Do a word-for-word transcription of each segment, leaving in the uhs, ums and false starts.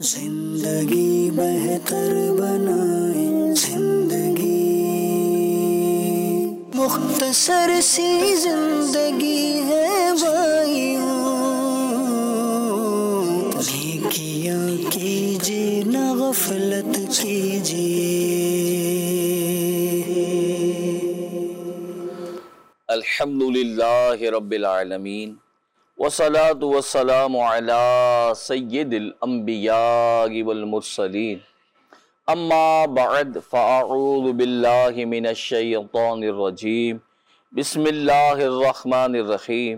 زندگی بہتر بنائے زندگی، مختصر سی زندگی ہے بھائیوں، نیکیاں کیجیے نہ غفلت کیجیے۔ الحمدللہ رب العالمین والصلاة والسلام علی سید الانبیاء والمرسلین، اما بعد فاعوذ باللہ من الشیطان الرجیم، بسم اللہ الرحمن الرحیم،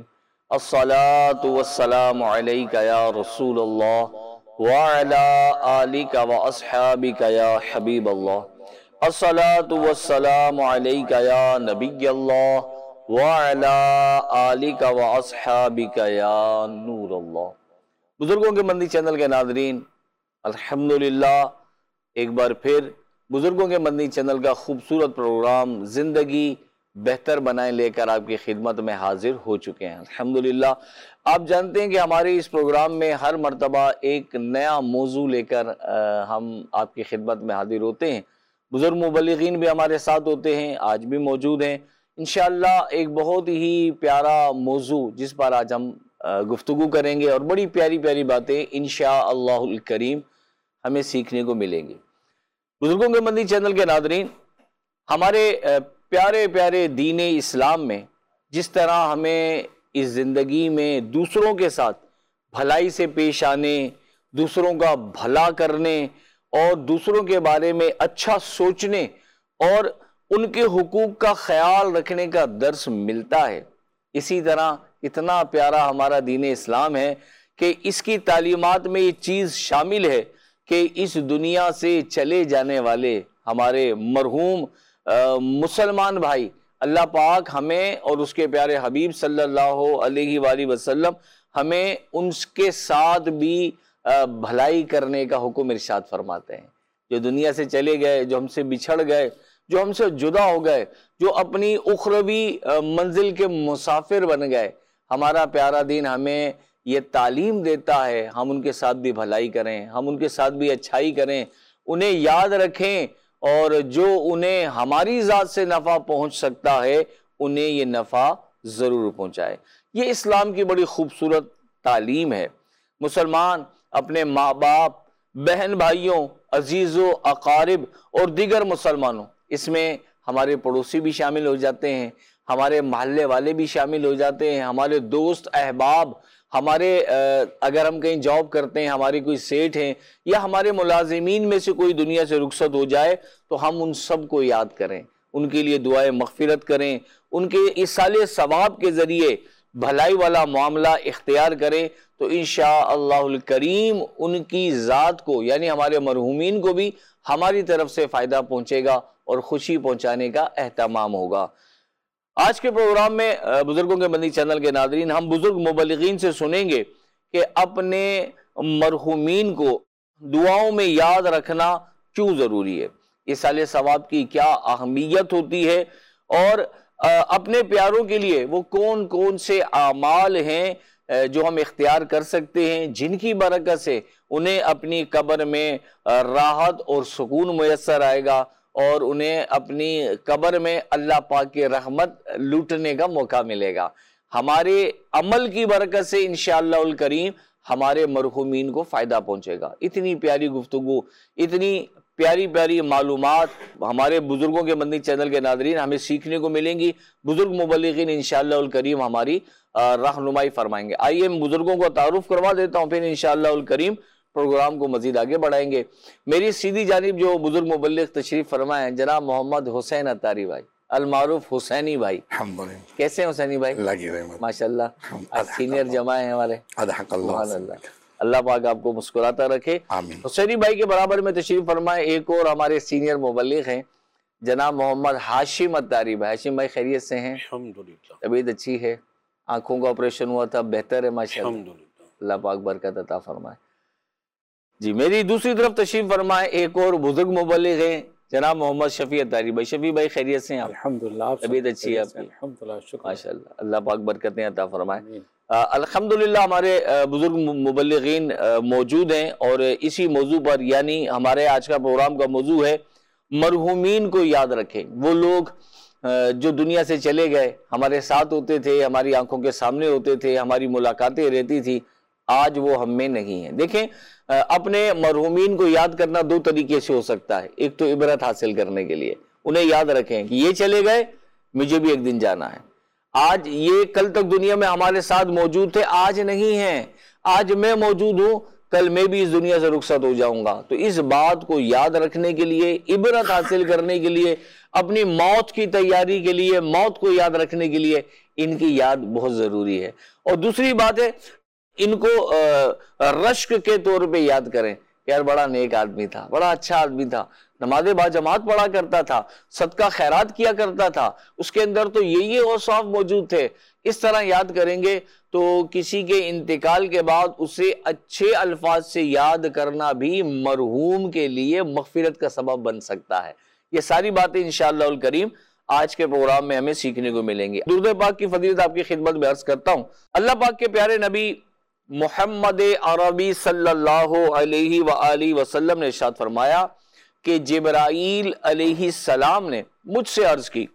الصلاة والسلام علیک یا رسول اللہ وعلی آلک واصحابک یا حبیب اللہ، الصلاة والسلام علیک یا نبی اللہ وَعَلَىٰ آلِكَ وَأَصْحَابِكَ يَا نور اللہ۔ بزرگوں کے مندی چینل کے ناظرین، الحمدللہ ایک بار پھر بزرگوں کے مندی چینل کا خوبصورت پروگرام زندگی بہتر بنائیں لے کر آپ کی خدمت میں حاضر ہو چکے ہیں۔ الحمدللہ آپ جانتے ہیں کہ ہمارے اس پروگرام میں ہر مرتبہ ایک نیا موضوع لے کر ہم آپ کی خدمت میں حاضر ہوتے ہیں۔ بزرگ مبلغین بھی ہمارے ساتھ ہوتے ہیں، آج بھی موجود ہیں۔ انشاءاللہ ایک بہت ہی پیارا موضوع جس پر آج ہم گفتگو کریں گے اور بڑی پیاری پیاری باتیں انشاءاللہ الکریم ہمیں سیکھنے کو ملیں گی۔ بزرگوں کے مندی چینل کے ناظرین، ہمارے پیارے پیارے دین اسلام میں جس طرح ہمیں اس زندگی میں دوسروں کے ساتھ بھلائی سے پیش آنے، دوسروں کا بھلا کرنے اور دوسروں کے بارے میں اچھا سوچنے اور ان کے حقوق کا خیال رکھنے کا درس ملتا ہے، اسی طرح اتنا پیارا ہمارا دین اسلام ہے کہ اس کی تعلیمات میں یہ چیز شامل ہے کہ اس دنیا سے چلے جانے والے ہمارے مرحوم مسلمان بھائی، اللہ پاک ہمیں اور اس کے پیارے حبیب صلی اللہ علیہ وآلہ وسلم ہمیں ان کے ساتھ بھی بھلائی کرنے کا حکم ارشاد فرماتے ہیں۔ جو دنیا سے چلے گئے، جو ہم سے بچھڑ گئے، جو ہم سے جدا ہو گئے، جو اپنی اخروی منزل کے مسافر بن گئے، ہمارا پیارا دین ہمیں یہ تعلیم دیتا ہے ہم ان کے ساتھ بھی بھلائی کریں، ہم ان کے ساتھ بھی اچھائی کریں، انہیں یاد رکھیں اور جو انہیں ہماری ذات سے نفع پہنچ سکتا ہے انہیں یہ نفع ضرور پہنچائے۔ یہ اسلام کی بڑی خوبصورت تعلیم ہے۔ مسلمان اپنے ماں باپ، بہن بھائیوں، عزیز و اقارب اور دیگر مسلمانوں، اس میں ہمارے پڑوسی بھی شامل ہو جاتے ہیں، ہمارے محلے والے بھی شامل ہو جاتے ہیں، ہمارے دوست احباب، ہمارے اگر ہم کہیں جاب کرتے ہیں، ہمارے کوئی سیٹ ہیں یا ہمارے ملازمین میں سے کوئی دنیا سے رخصت ہو جائے تو ہم ان سب کو یاد کریں، ان کے لیے دعائے مغفرت کریں، ان کے ایصال ثواب کے ذریعے بھلائی والا معاملہ اختیار کریں تو انشاءاللہ الکریم ان کی ذات کو یعنی ہمارے مرحومین کو بھی ہماری طرف سے فائدہ پہنچے گا اور خوشی پہنچانے کا اہتمام ہوگا۔ آج کے پروگرام میں بزرگوں کے مدنی چینل کے ناظرین، ہم بزرگ مبلغین سے سنیں گے کہ اپنے مرحومین کو دعاؤں میں یاد رکھنا کیوں ضروری ہے، ایصال ثواب کی کیا اہمیت ہوتی ہے اور اپنے پیاروں کے لیے وہ کون کون سے اعمال ہیں جو ہم اختیار کر سکتے ہیں جن کی برکت سے انہیں اپنی قبر میں راحت اور سکون میسر آئے گا اور انہیں اپنی قبر میں اللہ پاک کی رحمت لوٹنے کا موقع ملے گا۔ ہمارے عمل کی برکت سے انشاءاللہ الکریم ہمارے مرحومین کو فائدہ پہنچے گا۔ اتنی پیاری گفتگو، اتنی پیاری پیاری معلومات ہمارے بزرگوں کے مدنی چینل کے ناظرین ہمیں سیکھنے کو ملیں گی۔ بزرگ مبلغین انشاءاللہ الکریم ہماری رہنمائی فرمائیں گے۔ آئیے بزرگوں کو تعارف کروا دیتا ہوں، پھر انشاءاللہ الکریم پروگرام کو مزید آگے بڑھائیں گے۔ میری سیدھی جانب جو بزرگ مبلغ تشریف فرمائے ہیں جناب محمد حسین اتاری بھائی، المعروف حسینی بھائی۔ الحمدللہ۔ کیسے ہیں حسینی بھائی؟ اللہ کی رحمت، ماشاءاللہ سینئر جماع ہیں ہمارے۔ اللہ اللہ پاک آپ کو مسکراتا رکھے۔ آمین۔ حسینی بھائی کے برابر میں تشریف فرمائے ایک اور ہمارے سینئر مبلغ ہیں جناب محمد ہاشم اتاری بھائی۔ ہاشم بھائی خیریت سے ہیں؟ الحمدللہ۔ طبیعت اچھی ہے؟ آنکھوں کا آپریشن ہوا تھا، بہتر ہے ماشاءاللہ؟ الحمدللہ۔ اللہ پاک برکت عطا فرمائے۔ جی میری دوسری طرف تشریف فرمائے ایک اور بزرگ مبلغ ہیں جناب محمد شفیع اتاری بھائی۔ شفیع بھائی خیریت سے ہیں آپ؟ الحمدللہ۔ طبیعت اچھی ہے آپ کی؟ الحمدللہ، شکر۔ ماشاءاللہ، اللہ پاک برکتیں عطا فرمائے۔ الحمدللہ ہمارے بزرگ مبلغین موجود ہیں، اور اسی موضوع پر یعنی ہمارے آج کا پروگرام کا موضوع ہے مرحومین کو یاد رکھیں۔ وہ لوگ جو دنیا سے چلے گئے، ہمارے ساتھ ہوتے تھے، ہماری آنکھوں کے سامنے ہوتے تھے، ہماری ملاقاتیں رہتی تھی، آج وہ ہم میں نہیں ہیں۔ دیکھیں اپنے مرحومین کو یاد کرنا دو طریقے سے ہو سکتا ہے۔ ایک تو عبرت حاصل کرنے کے لیے، انہیں یاد رکھیں کہ یہ چلے گئے، مجھے بھی ایک دن جانا ہے۔ آج یہ کل تک دنیا میں ہمارے ساتھ موجود تھے، آج نہیں ہیں۔ آج میں موجود ہوں، کل میں بھی اس دنیا سے رخصت ہو جاؤں گا۔ تو اس بات کو یاد رکھنے کے لیے، عبرت حاصل کرنے کے لیے، اپنی موت کی تیاری کے لیے، موت کو یاد رکھنے کے لیے ان کی یاد بہت ضروری ہے۔ اور دوسری بات ہے، ان کو رشک کے طور پہ یاد کریں، یار بڑا نیک آدمی تھا، بڑا اچھا آدمی تھا، نماز با جماعت پڑھا کرتا تھا، صدقہ خیرات کیا کرتا تھا، اس کے اندر تو یہ یہ اوصاف موجود تھے۔ اس طرح یاد کریں گے تو کسی کے انتقال کے بعد اسے اچھے الفاظ سے یاد کرنا بھی مرحوم کے لیے مغفرت کا سبب بن سکتا ہے۔ یہ ساری باتیں انشاءاللہ الکریم آج کے پروگرام میں ہمیں سیکھنے کو ملیں گی۔ درود پاک کی فضیلت آپ کی خدمت میں عرض کرتا ہوں۔ اللہ پاک کے پیارے نبی محمد عربی صلی اللہ علیہ وآلہ وسلم نے ارشاد فرمایا کہ جبرائیل علیہ السلام نے مجھ سے عرض کی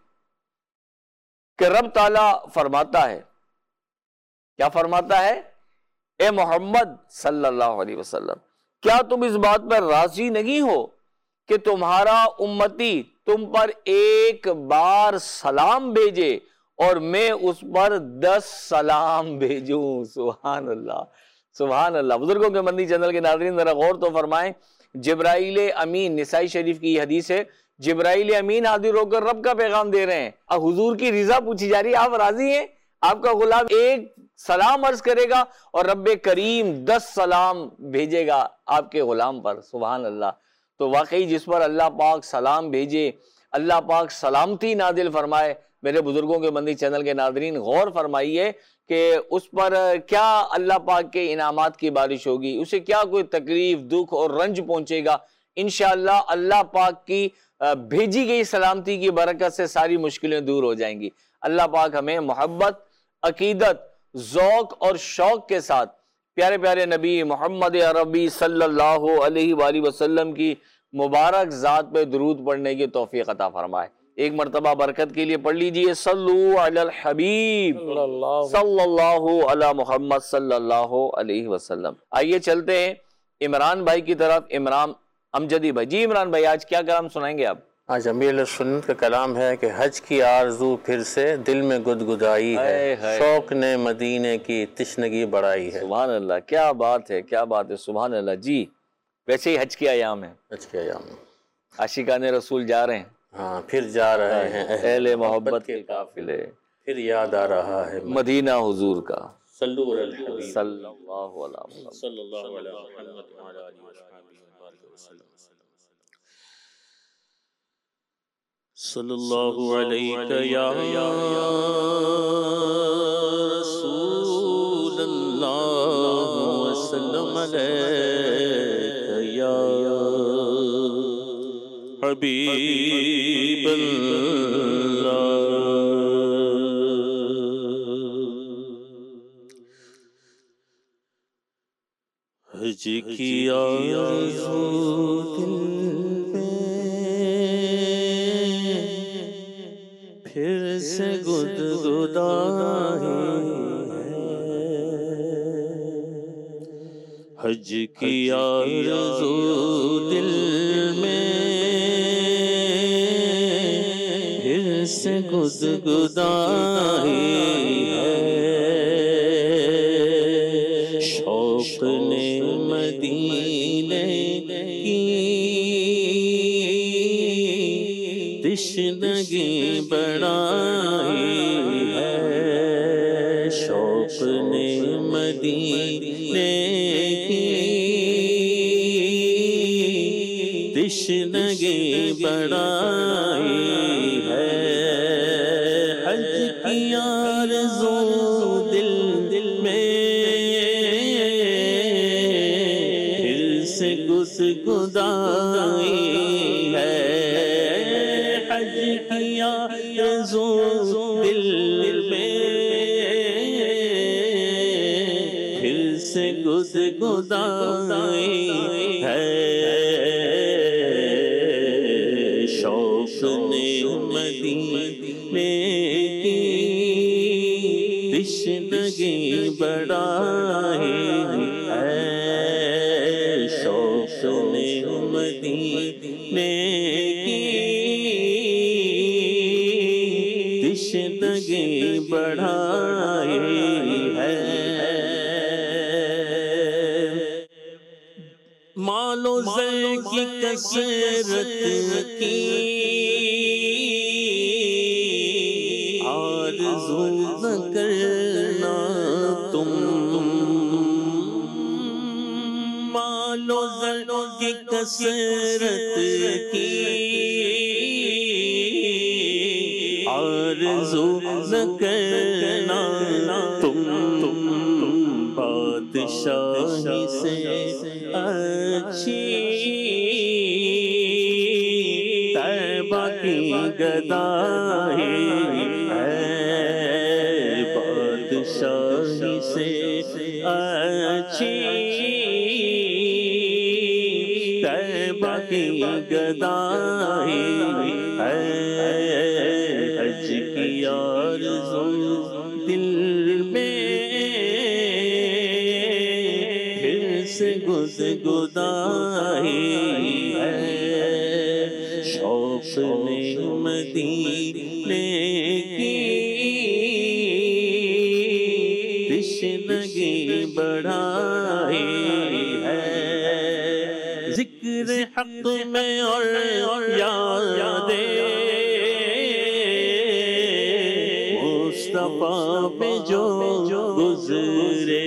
کہ رب تعالیٰ فرماتا ہے، کیا فرماتا ہے؟ اے محمد صلی اللہ علیہ وسلم، کیا تم اس بات پر راضی نہیں ہو کہ تمہارا امتی تم پر ایک بار سلام بھیجے اور میں اس پر دس سلام بھیجوں؟ سبحان اللہ، سبحان اللہ۔ بزرگوں کے مدنی چینل کے ناظرین ذرا غور تو فرمائیں، جبرائیل امین، نسائی شریف کی یہ حدیث ہے، جبرائیل امین حاضر ہو کر رب کا پیغام دے رہے ہیں، اب حضور کی رضا پوچھی جا رہی ہے، آپ راضی ہیں؟ آپ کا غلام ایک سلام عرض کرے گا اور رب کریم دس سلام بھیجے گا آپ کے غلام پر۔ سبحان اللہ۔ تو واقعی جس پر اللہ پاک سلام بھیجے، اللہ پاک سلامتی نازل فرمائے، میرے بزرگوں کے مدنی چینل کے ناظرین غور فرمائیے کہ اس پر کیا اللہ پاک کے انعامات کی بارش ہوگی، اسے کیا کوئی تکلیف، دکھ اور رنج پہنچے گا۔ انشاءاللہ اللہ پاک کی بھیجی گئی سلامتی کی برکت سے ساری مشکلیں دور ہو جائیں گی۔ اللہ پاک ہمیں محبت، عقیدت، ذوق اور شوق کے ساتھ پیارے پیارے نبی محمد عربی صلی اللہ علیہ وآلہ وسلم کی مبارک ذات پہ درود پڑھنے کی توفیق عطا فرمائے۔ ایک مرتبہ برکت کے لیے پڑھ لیجئے، صلو علی الحبیب صلی اللہ علی محمد صلی اللہ علیہ وسلم۔ آئیے چلتے ہیں عمران بھائی کی طرف، عمران امجدی بھائی۔ جی عمران بھائی، آج کیا کلام سنائیں گے آپ؟ آج امیر علیہ سنت کا کلام ہے کہ حج کی آرزو پھر سے دل میں گدگدائی ہے، شوق نے مدینے کی تشنگی بڑھائی ہے۔ سبحان اللہ، کیا بات ہے، کیا بات ہے، سبحان اللہ۔ جی ویسے ہی حج کے ایام ہیں، حج کے ایام میں عاشقان رسول جا رہے ہیں، ہاں پھر جا رہے ہیں اہل محبت کے قافلے، پھر یاد آ رہا ہے مدینہ حضور کا۔ صلو علی الحبیب صلی اللہ علیہ وسلم۔ صلی اللہ علیہ محمد وعلی آلہ وصحبہ وسلم۔ صلی اللہ علیہ یا رسول اللہ وسلم علیہ یا حبیب اللہ۔ حج کی آرزو دل پھر سے گدگدائی ہے، حج کی آرزو دل میں پھر سے گدگدائی ہے، شوق نے مدینے کی تشنگی بڑھائی ہے، شوق نے مدینے کی تشنگی بڑھائی ہے، حج کی آرزو دل دل میں پھر سے گدگدائی ہے، حج کی آرزو دل میں گدائی ہے شوق نے مدینے کی تشنگی بڑھائی ہے شوق نے مدینے کی تشنگی بڑھائی ہے مال و زر کی کثرت کی آرزو نہ کرنا تم مال و زر کی کثرت کی آرزو نہ کرنا تم بادشاہی سے اچھی طیبہ کی گدائی ہے بادشاہی سے اچھی طیبہ کی گدائی ہے حج کی آرزو دل میں گدائی ہے شوق نے مدینے کی تشنگی بڑھائی ہے ذکر حق میں اور یاد مصطفیٰ پہ جو گزرے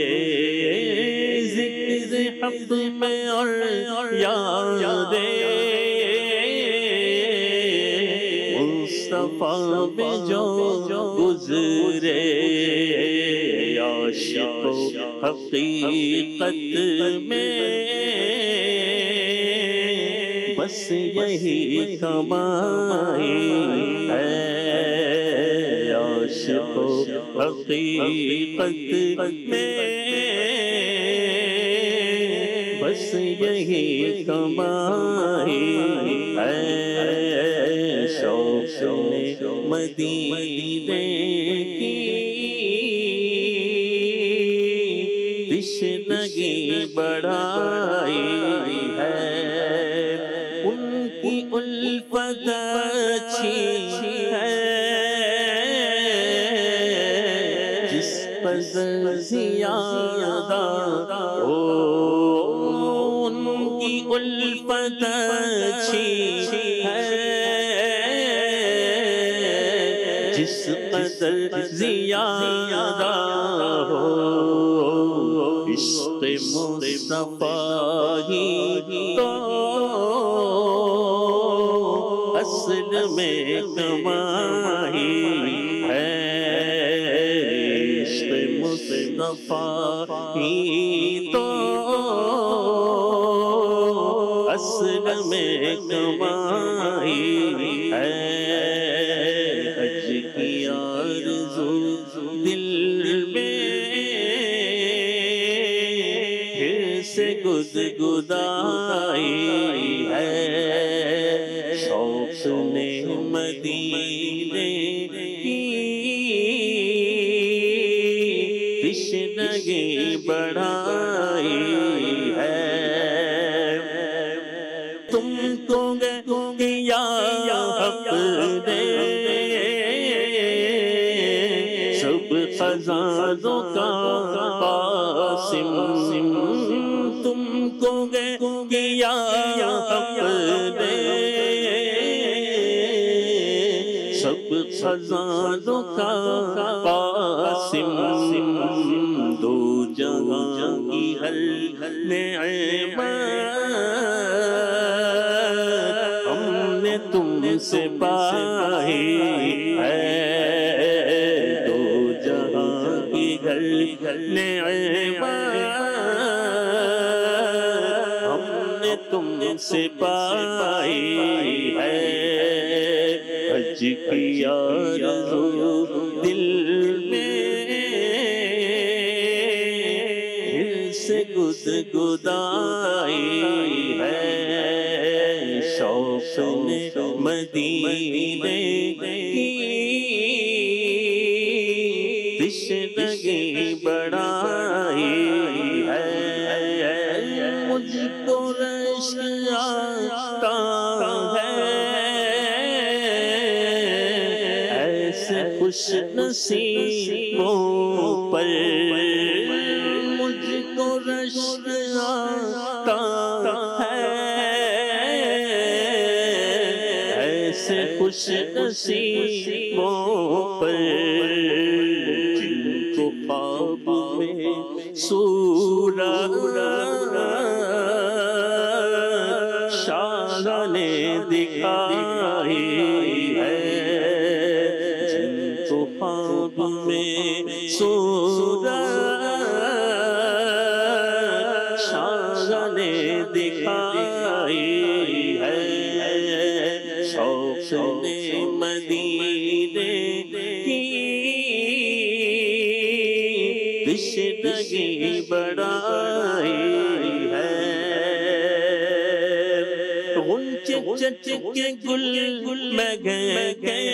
حق میں اور یاد مصطفیٰ پہ جو گزرے عاشق حقیقت میں بس یہی کمائی ہے عاشق حقیقت میں بس یہی کمائی ہے شوق نے مدینے کی تشنگی بڑھائی ہے ان کی الفت اچھی ہے جس قدر زیادہ ہو کی الفت اچھی ہے جس قدر زیادہ ہو عشق مصطفیٰ ہی تو اصل میں کمائی ہے عشق مصطفیٰ ہی تو اصل میں کمائی ہے حج کی آرزو دل میں پھر سے گدگدائی ہے شوق نے مدینے کی تشنگی بڑھائی ہے تم کو گیا حق دے سب خزانوں کا قاسم تم کو گیا حق دے سب خزانوں کا قاسم دو جہاں کی ہر نعمت ہم نے تم سے پائی ہے دو جہاں کی ہر نعمت ہم نے تم سے پائی ہے حج کی آرزو دل میں پھر سے گدگدائی مدینے کی تشنگی بڑھائی ہے، مجھ کو رشک آتا ہے ایسے خوش نصیبوں پر، مجھ کو رشک آتا ہے ایسے خوش نصیبوں پر، جن کو خواب میں صورت شاہ نے دکھائی ہے، جن کو خواب میں صورت شاہ نے دکھائی ہے، شوق نے مدینے کی تشنگی بڑھائی ہے، غنچے چچ کے گل میں گئے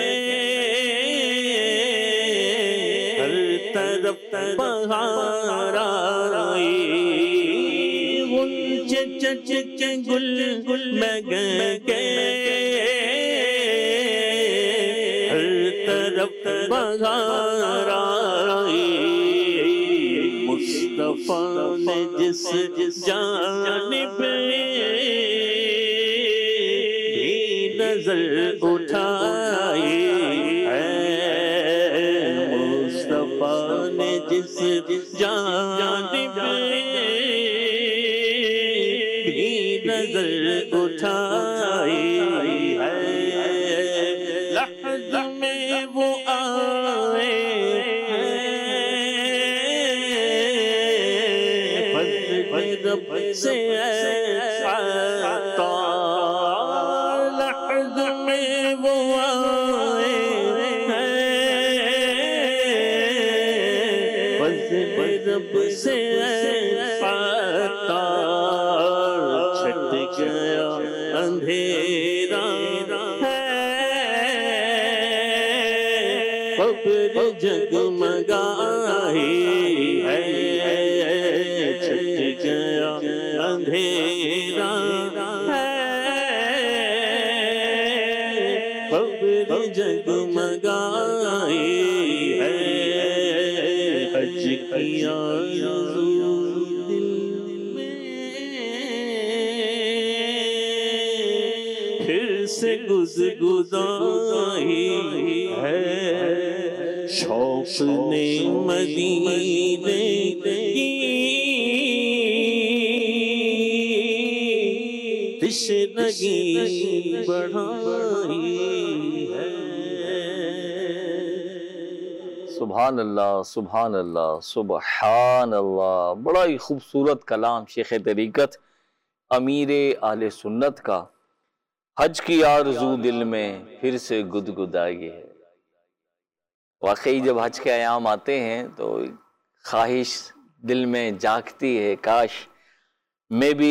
ہر طرف بہار آئی، غنچے چچ کے گل میں گئے ہر طرف بہار آئی، مصطفیٰ نے جس جانب بھی نظر اٹھائی ہے، مصطفیٰ نے جس جانب بھی نظر اٹھائی ہے، لحظ میں وہ آئے رب سے عطا، لحظ میں وہ آئے رب سے عطا، چھٹ گیا اندھیرا ہے قبر جگمگائی ہے، چھٹ گیا اندھیرا ہے قبر جگمگائی ہے، حج کی آرزو دل میں پھر سے گزگزائی ہے، شوق نے مدینے کی تشنگی بڑھائی ہے۔ سبحان اللہ، سبحان اللہ، سبحان اللہ، بڑا ہی خوبصورت کلام شیخ طریقت امیر اہل سنت کا، حج کی آرزو دل میں پھر سے گدگدائی ہے۔ واقعی جب حج کے ایام آتے ہیں تو خواہش دل میں جاگتی ہے، کاش میں بھی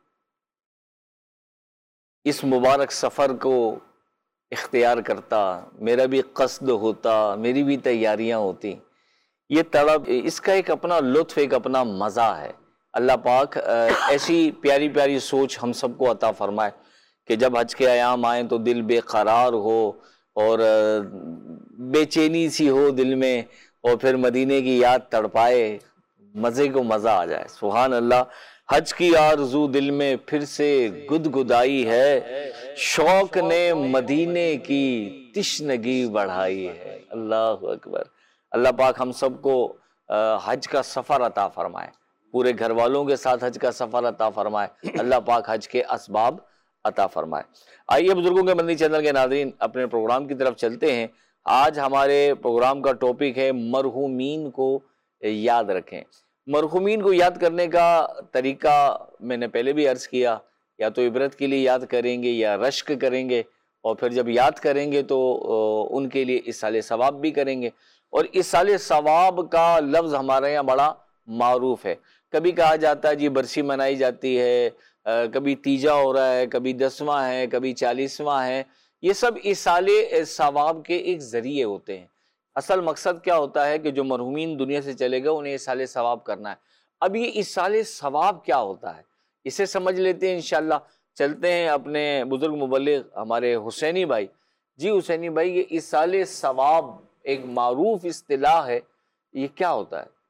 اس مبارک سفر کو اختیار کرتا، میرا بھی قصد ہوتا، میری بھی تیاریاں ہوتی۔ یہ طلب، اس کا ایک اپنا لطف، ایک اپنا مزہ ہے۔ اللہ پاک ایسی پیاری پیاری سوچ ہم سب کو عطا فرمائے کہ جب حج کے ایام آئیں تو دل بے قرار ہو اور بے چینی سی ہو دل میں، اور پھر مدینے کی یاد تڑپائے، مزے کو مزہ آ جائے۔ سبحان اللہ، حج کی آرزو دل میں پھر سے گدگدائی ہے، شوق نے مدینے کی تشنگی بڑھائی ہے۔ اللہ اکبر۔ اللہ پاک ہم سب کو حج کا سفر عطا فرمائے، پورے گھر والوں کے ساتھ حج کا سفر عطا فرمائے، اللہ پاک حج کے اسباب عطا فرمائے۔ آئیے بزرگوں کے مدنی چینل کے ناظرین اپنے پروگرام کی طرف چلتے ہیں۔ آج ہمارے پروگرام کا ٹاپک ہے مرحومین کو یاد رکھیں۔ مرحومین کو یاد کرنے کا طریقہ میں نے پہلے بھی عرض کیا، یا تو عبرت کے لیے یاد کریں گے یا رشک کریں گے، اور پھر جب یاد کریں گے تو ان کے لیے اِصال ثواب بھی کریں گے۔ اور اِصال ثواب کا لفظ ہمارے یہاں بڑا معروف ہے۔ کبھی کہا جاتا ہے جی برسی منائی جاتی ہے کبھی تیجا ہو رہا ہے، کبھی دسواں ہے، کبھی چالیسواں ہے، یہ سب ایصال ثواب کے ایک ذریعے ہوتے ہیں۔ اصل مقصد کیا ہوتا ہے کہ جو مرحومین دنیا سے چلے گئے انہیں ایصال ثواب کرنا ہے۔ اب یہ ایصال ثواب کیا ہوتا ہے اسے سمجھ لیتے ہیں انشاءاللہ۔ چلتے ہیں اپنے بزرگ مبلغ ہمارے حسینی بھائی۔ جی حسینی بھائی، یہ ایصال ثواب ایک معروف اصطلاح ہے، یہ کیا ہوتا ہے؟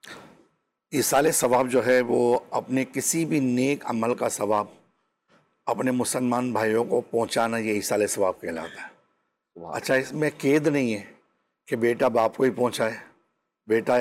ایصال ثواب جو ہے وہ اپنے کسی بھی نیک عمل کا ثواب اپنے مسلمان بھائیوں کو پہنچانا، یہ ایصال ثواب کہلاتا ہے۔ اچھا، اس میں قید نہیں ہے کہ بیٹا باپ کو ہی پہنچائے، بیٹا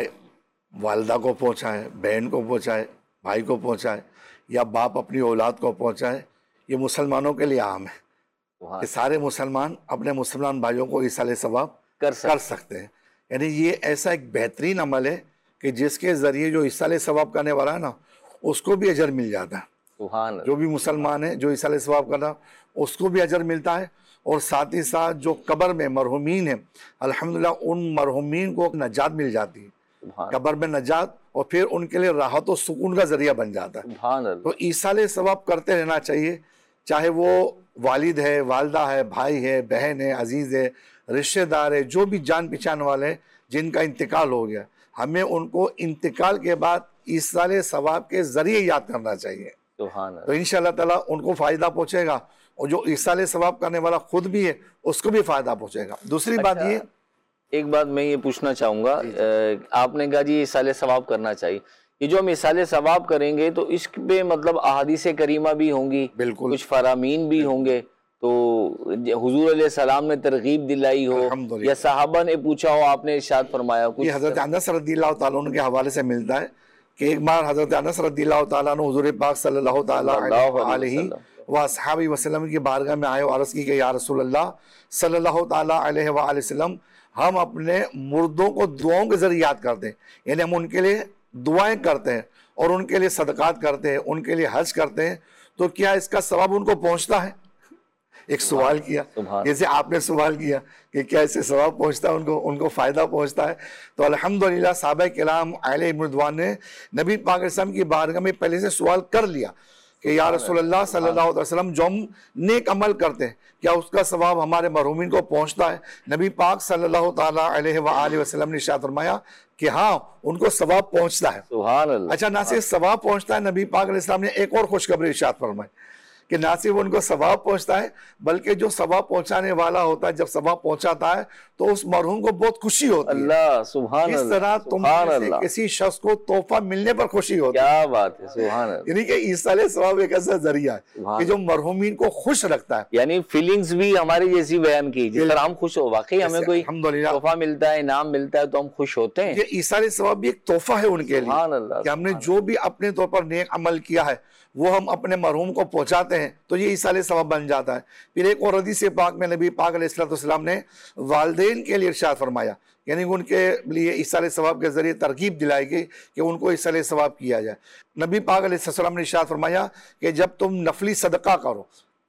والدہ کو پہنچائے، بہن کو پہنچائے، بھائی کو پہنچائے، یا باپ اپنی اولاد کو پہنچائے۔ یہ مسلمانوں کے لیے عام ہے کہ سارے مسلمان اپنے مسلمان بھائیوں کو ایصال ثواب کر سکتے ہیں۔ یعنی یہ ایسا ایک بہترین عمل ہے کہ جس کے ذریعے جو ایصال ثواب کرنے والا ہے نا، اس کو بھی اجر مل جاتا ہے۔ جو بھی مسلمان ہے جو ایصال ثواب کرنا، اس کو بھی اجر ملتا ہے، اور ساتھ ہی ساتھ جو قبر میں مرحومین ہیں الحمدللہ ان مرحومین کو نجات مل جاتی ہے، قبر میں نجات، اور پھر ان کے لیے راحت و سکون کا ذریعہ بن جاتا ہے۔ تو ایصال ثواب کرتے رہنا چاہیے، چاہے وہ والد ہے، والدہ ہے، بھائی ہے، بہن ہے، عزیز ہے، رشتہ دار ہے، جو بھی جان پہچان والے ہیں جن کا انتقال ہو گیا، ہمیں ان کو انتقال کے بعد ایصال ثواب کے ذریعے یاد کرنا چاہیے۔ تو انشاءاللہ تعالیٰ ان کو فائدہ پہنچے گا، اور جو ایصال ثواب کرنے والا خود بھی ہے اس کو بھی فائدہ پہنچے گا۔ دوسری بات یہ، ایک بات میں یہ پوچھنا چاہوں گا، آپ نے کہا جی ایصال ثواب کرنا چاہیے، یہ جو ہم ایصال ثواب کریں گے تو اس پہ مطلب احادیث کریمہ بھی ہوں گی، بالکل کچھ فرامین بھی ہوں گے، تو حضور علیہ السلام نے ترغیب دلائی ہو یا صحابہ نے پوچھا ہو، آپ نے ارشاد فرمایا کچھ؟ یہ حضرت انس رضی اللہ تعالیٰ عنہ کے حوالے سے ملتا ہے کہ ایک بار حضرت انس رضی اللہ تعالیٰ عنہ حضور پاک صلی اللہ تعالیٰ علیہ وآلہ وسلم کی بارگاہ میں آئے اور عرض کی کہ یا رسول اللہ صلی اللہ تعالیٰ علیہ وآلہ وسلم، ہم اپنے مردوں کو دعاؤں کے ذریعے یاد کرتے ہیں، یعنی ہم ان کے لیے دعائیں کرتے ہیں اور ان کے لیے صدقات کرتے ہیں، ان کے لیے حج کرتے ہیں، تو کیا اس کا ثواب ان کو پہنچتا ہے؟ ایک سوال کیا، جیسے آپ نے سوال کیا کہ کیا اس سے ثواب پہنچتا ہے، ان کو ان کو فائدہ پہنچتا ہے؟ تو الحمدللہ صحابہ کرام علیہ رضوان نے نبی پاک علیہ السلام کی بارگاہ میں پہلے سے سوال کر لیا کہ یا رسول اللہ صلی اللہ علیہ وسلم، جو ہم نیک عمل کرتے ہیں کیا اس کا ثواب ہمارے مرحومین کو پہنچتا ہے؟ نبی پاک صلی اللہ تعالیٰ علیہ وآلہ وسلم نے ارشاد فرمایا کہ ہاں، ان کو ثواب پہنچتا ہے۔ سبحان اللہ۔ اچھا، نہ صرف ثواب پہنچتا ہے، نبی پاک علیہ السلام نے ایک اور خوشخبری ارشاد فرمائی کہ نہ صرف ان کو ثواب پہنچتا ہے بلکہ جو ثواب پہنچانے والا ہوتا ہے جب ثواب پہنچاتا ہے تو اس مرحوم کو بہت خوشی ہوتی ہے۔ اللہ سبحان اللہ۔ اس طرح تم سے کسی شخص کو تحفہ ملنے پر خوشی ہوتی ہے۔ کیا بات ہے، سبحان اللہ۔ یعنی کہ ایصال ثواب ایک ایسا ذریعہ ہے کہ جو مرحومین کو خوش رکھتا ہے، یعنی فیلنگز بھی ہماری جیسی بیان کی، جس طرح ہم خوش ہو، واقعی ہمیں کوئی تحفہ ملتا ہے، انعام ملتا ہے تو ہم خوش ہوتے ہیں۔ یہ ایصال ثواب بھی ایک تحفہ ہے ان کے لیے کہ ہم نے جو بھی اپنے طور پر نیک عمل کیا ہے وہ ہم اپنے مرحوم کو پہنچاتے ہیں تو یہ ایصال ثواب بن جاتا ہے۔ پھر ایک اور حدیث پاک میں نبی پاک علیہ السلام نے والدین کے لیے ارشاد فرمایا، یعنی ان کے لیے ایصال ثواب کے ذریعے ترغیب دلائی گئی کہ ان کو ایصال ثواب کیا جائے۔ نبی پاک علیہ السلام نے ارشاد فرمایا کہ جب تم نفلی صدقہ کرو،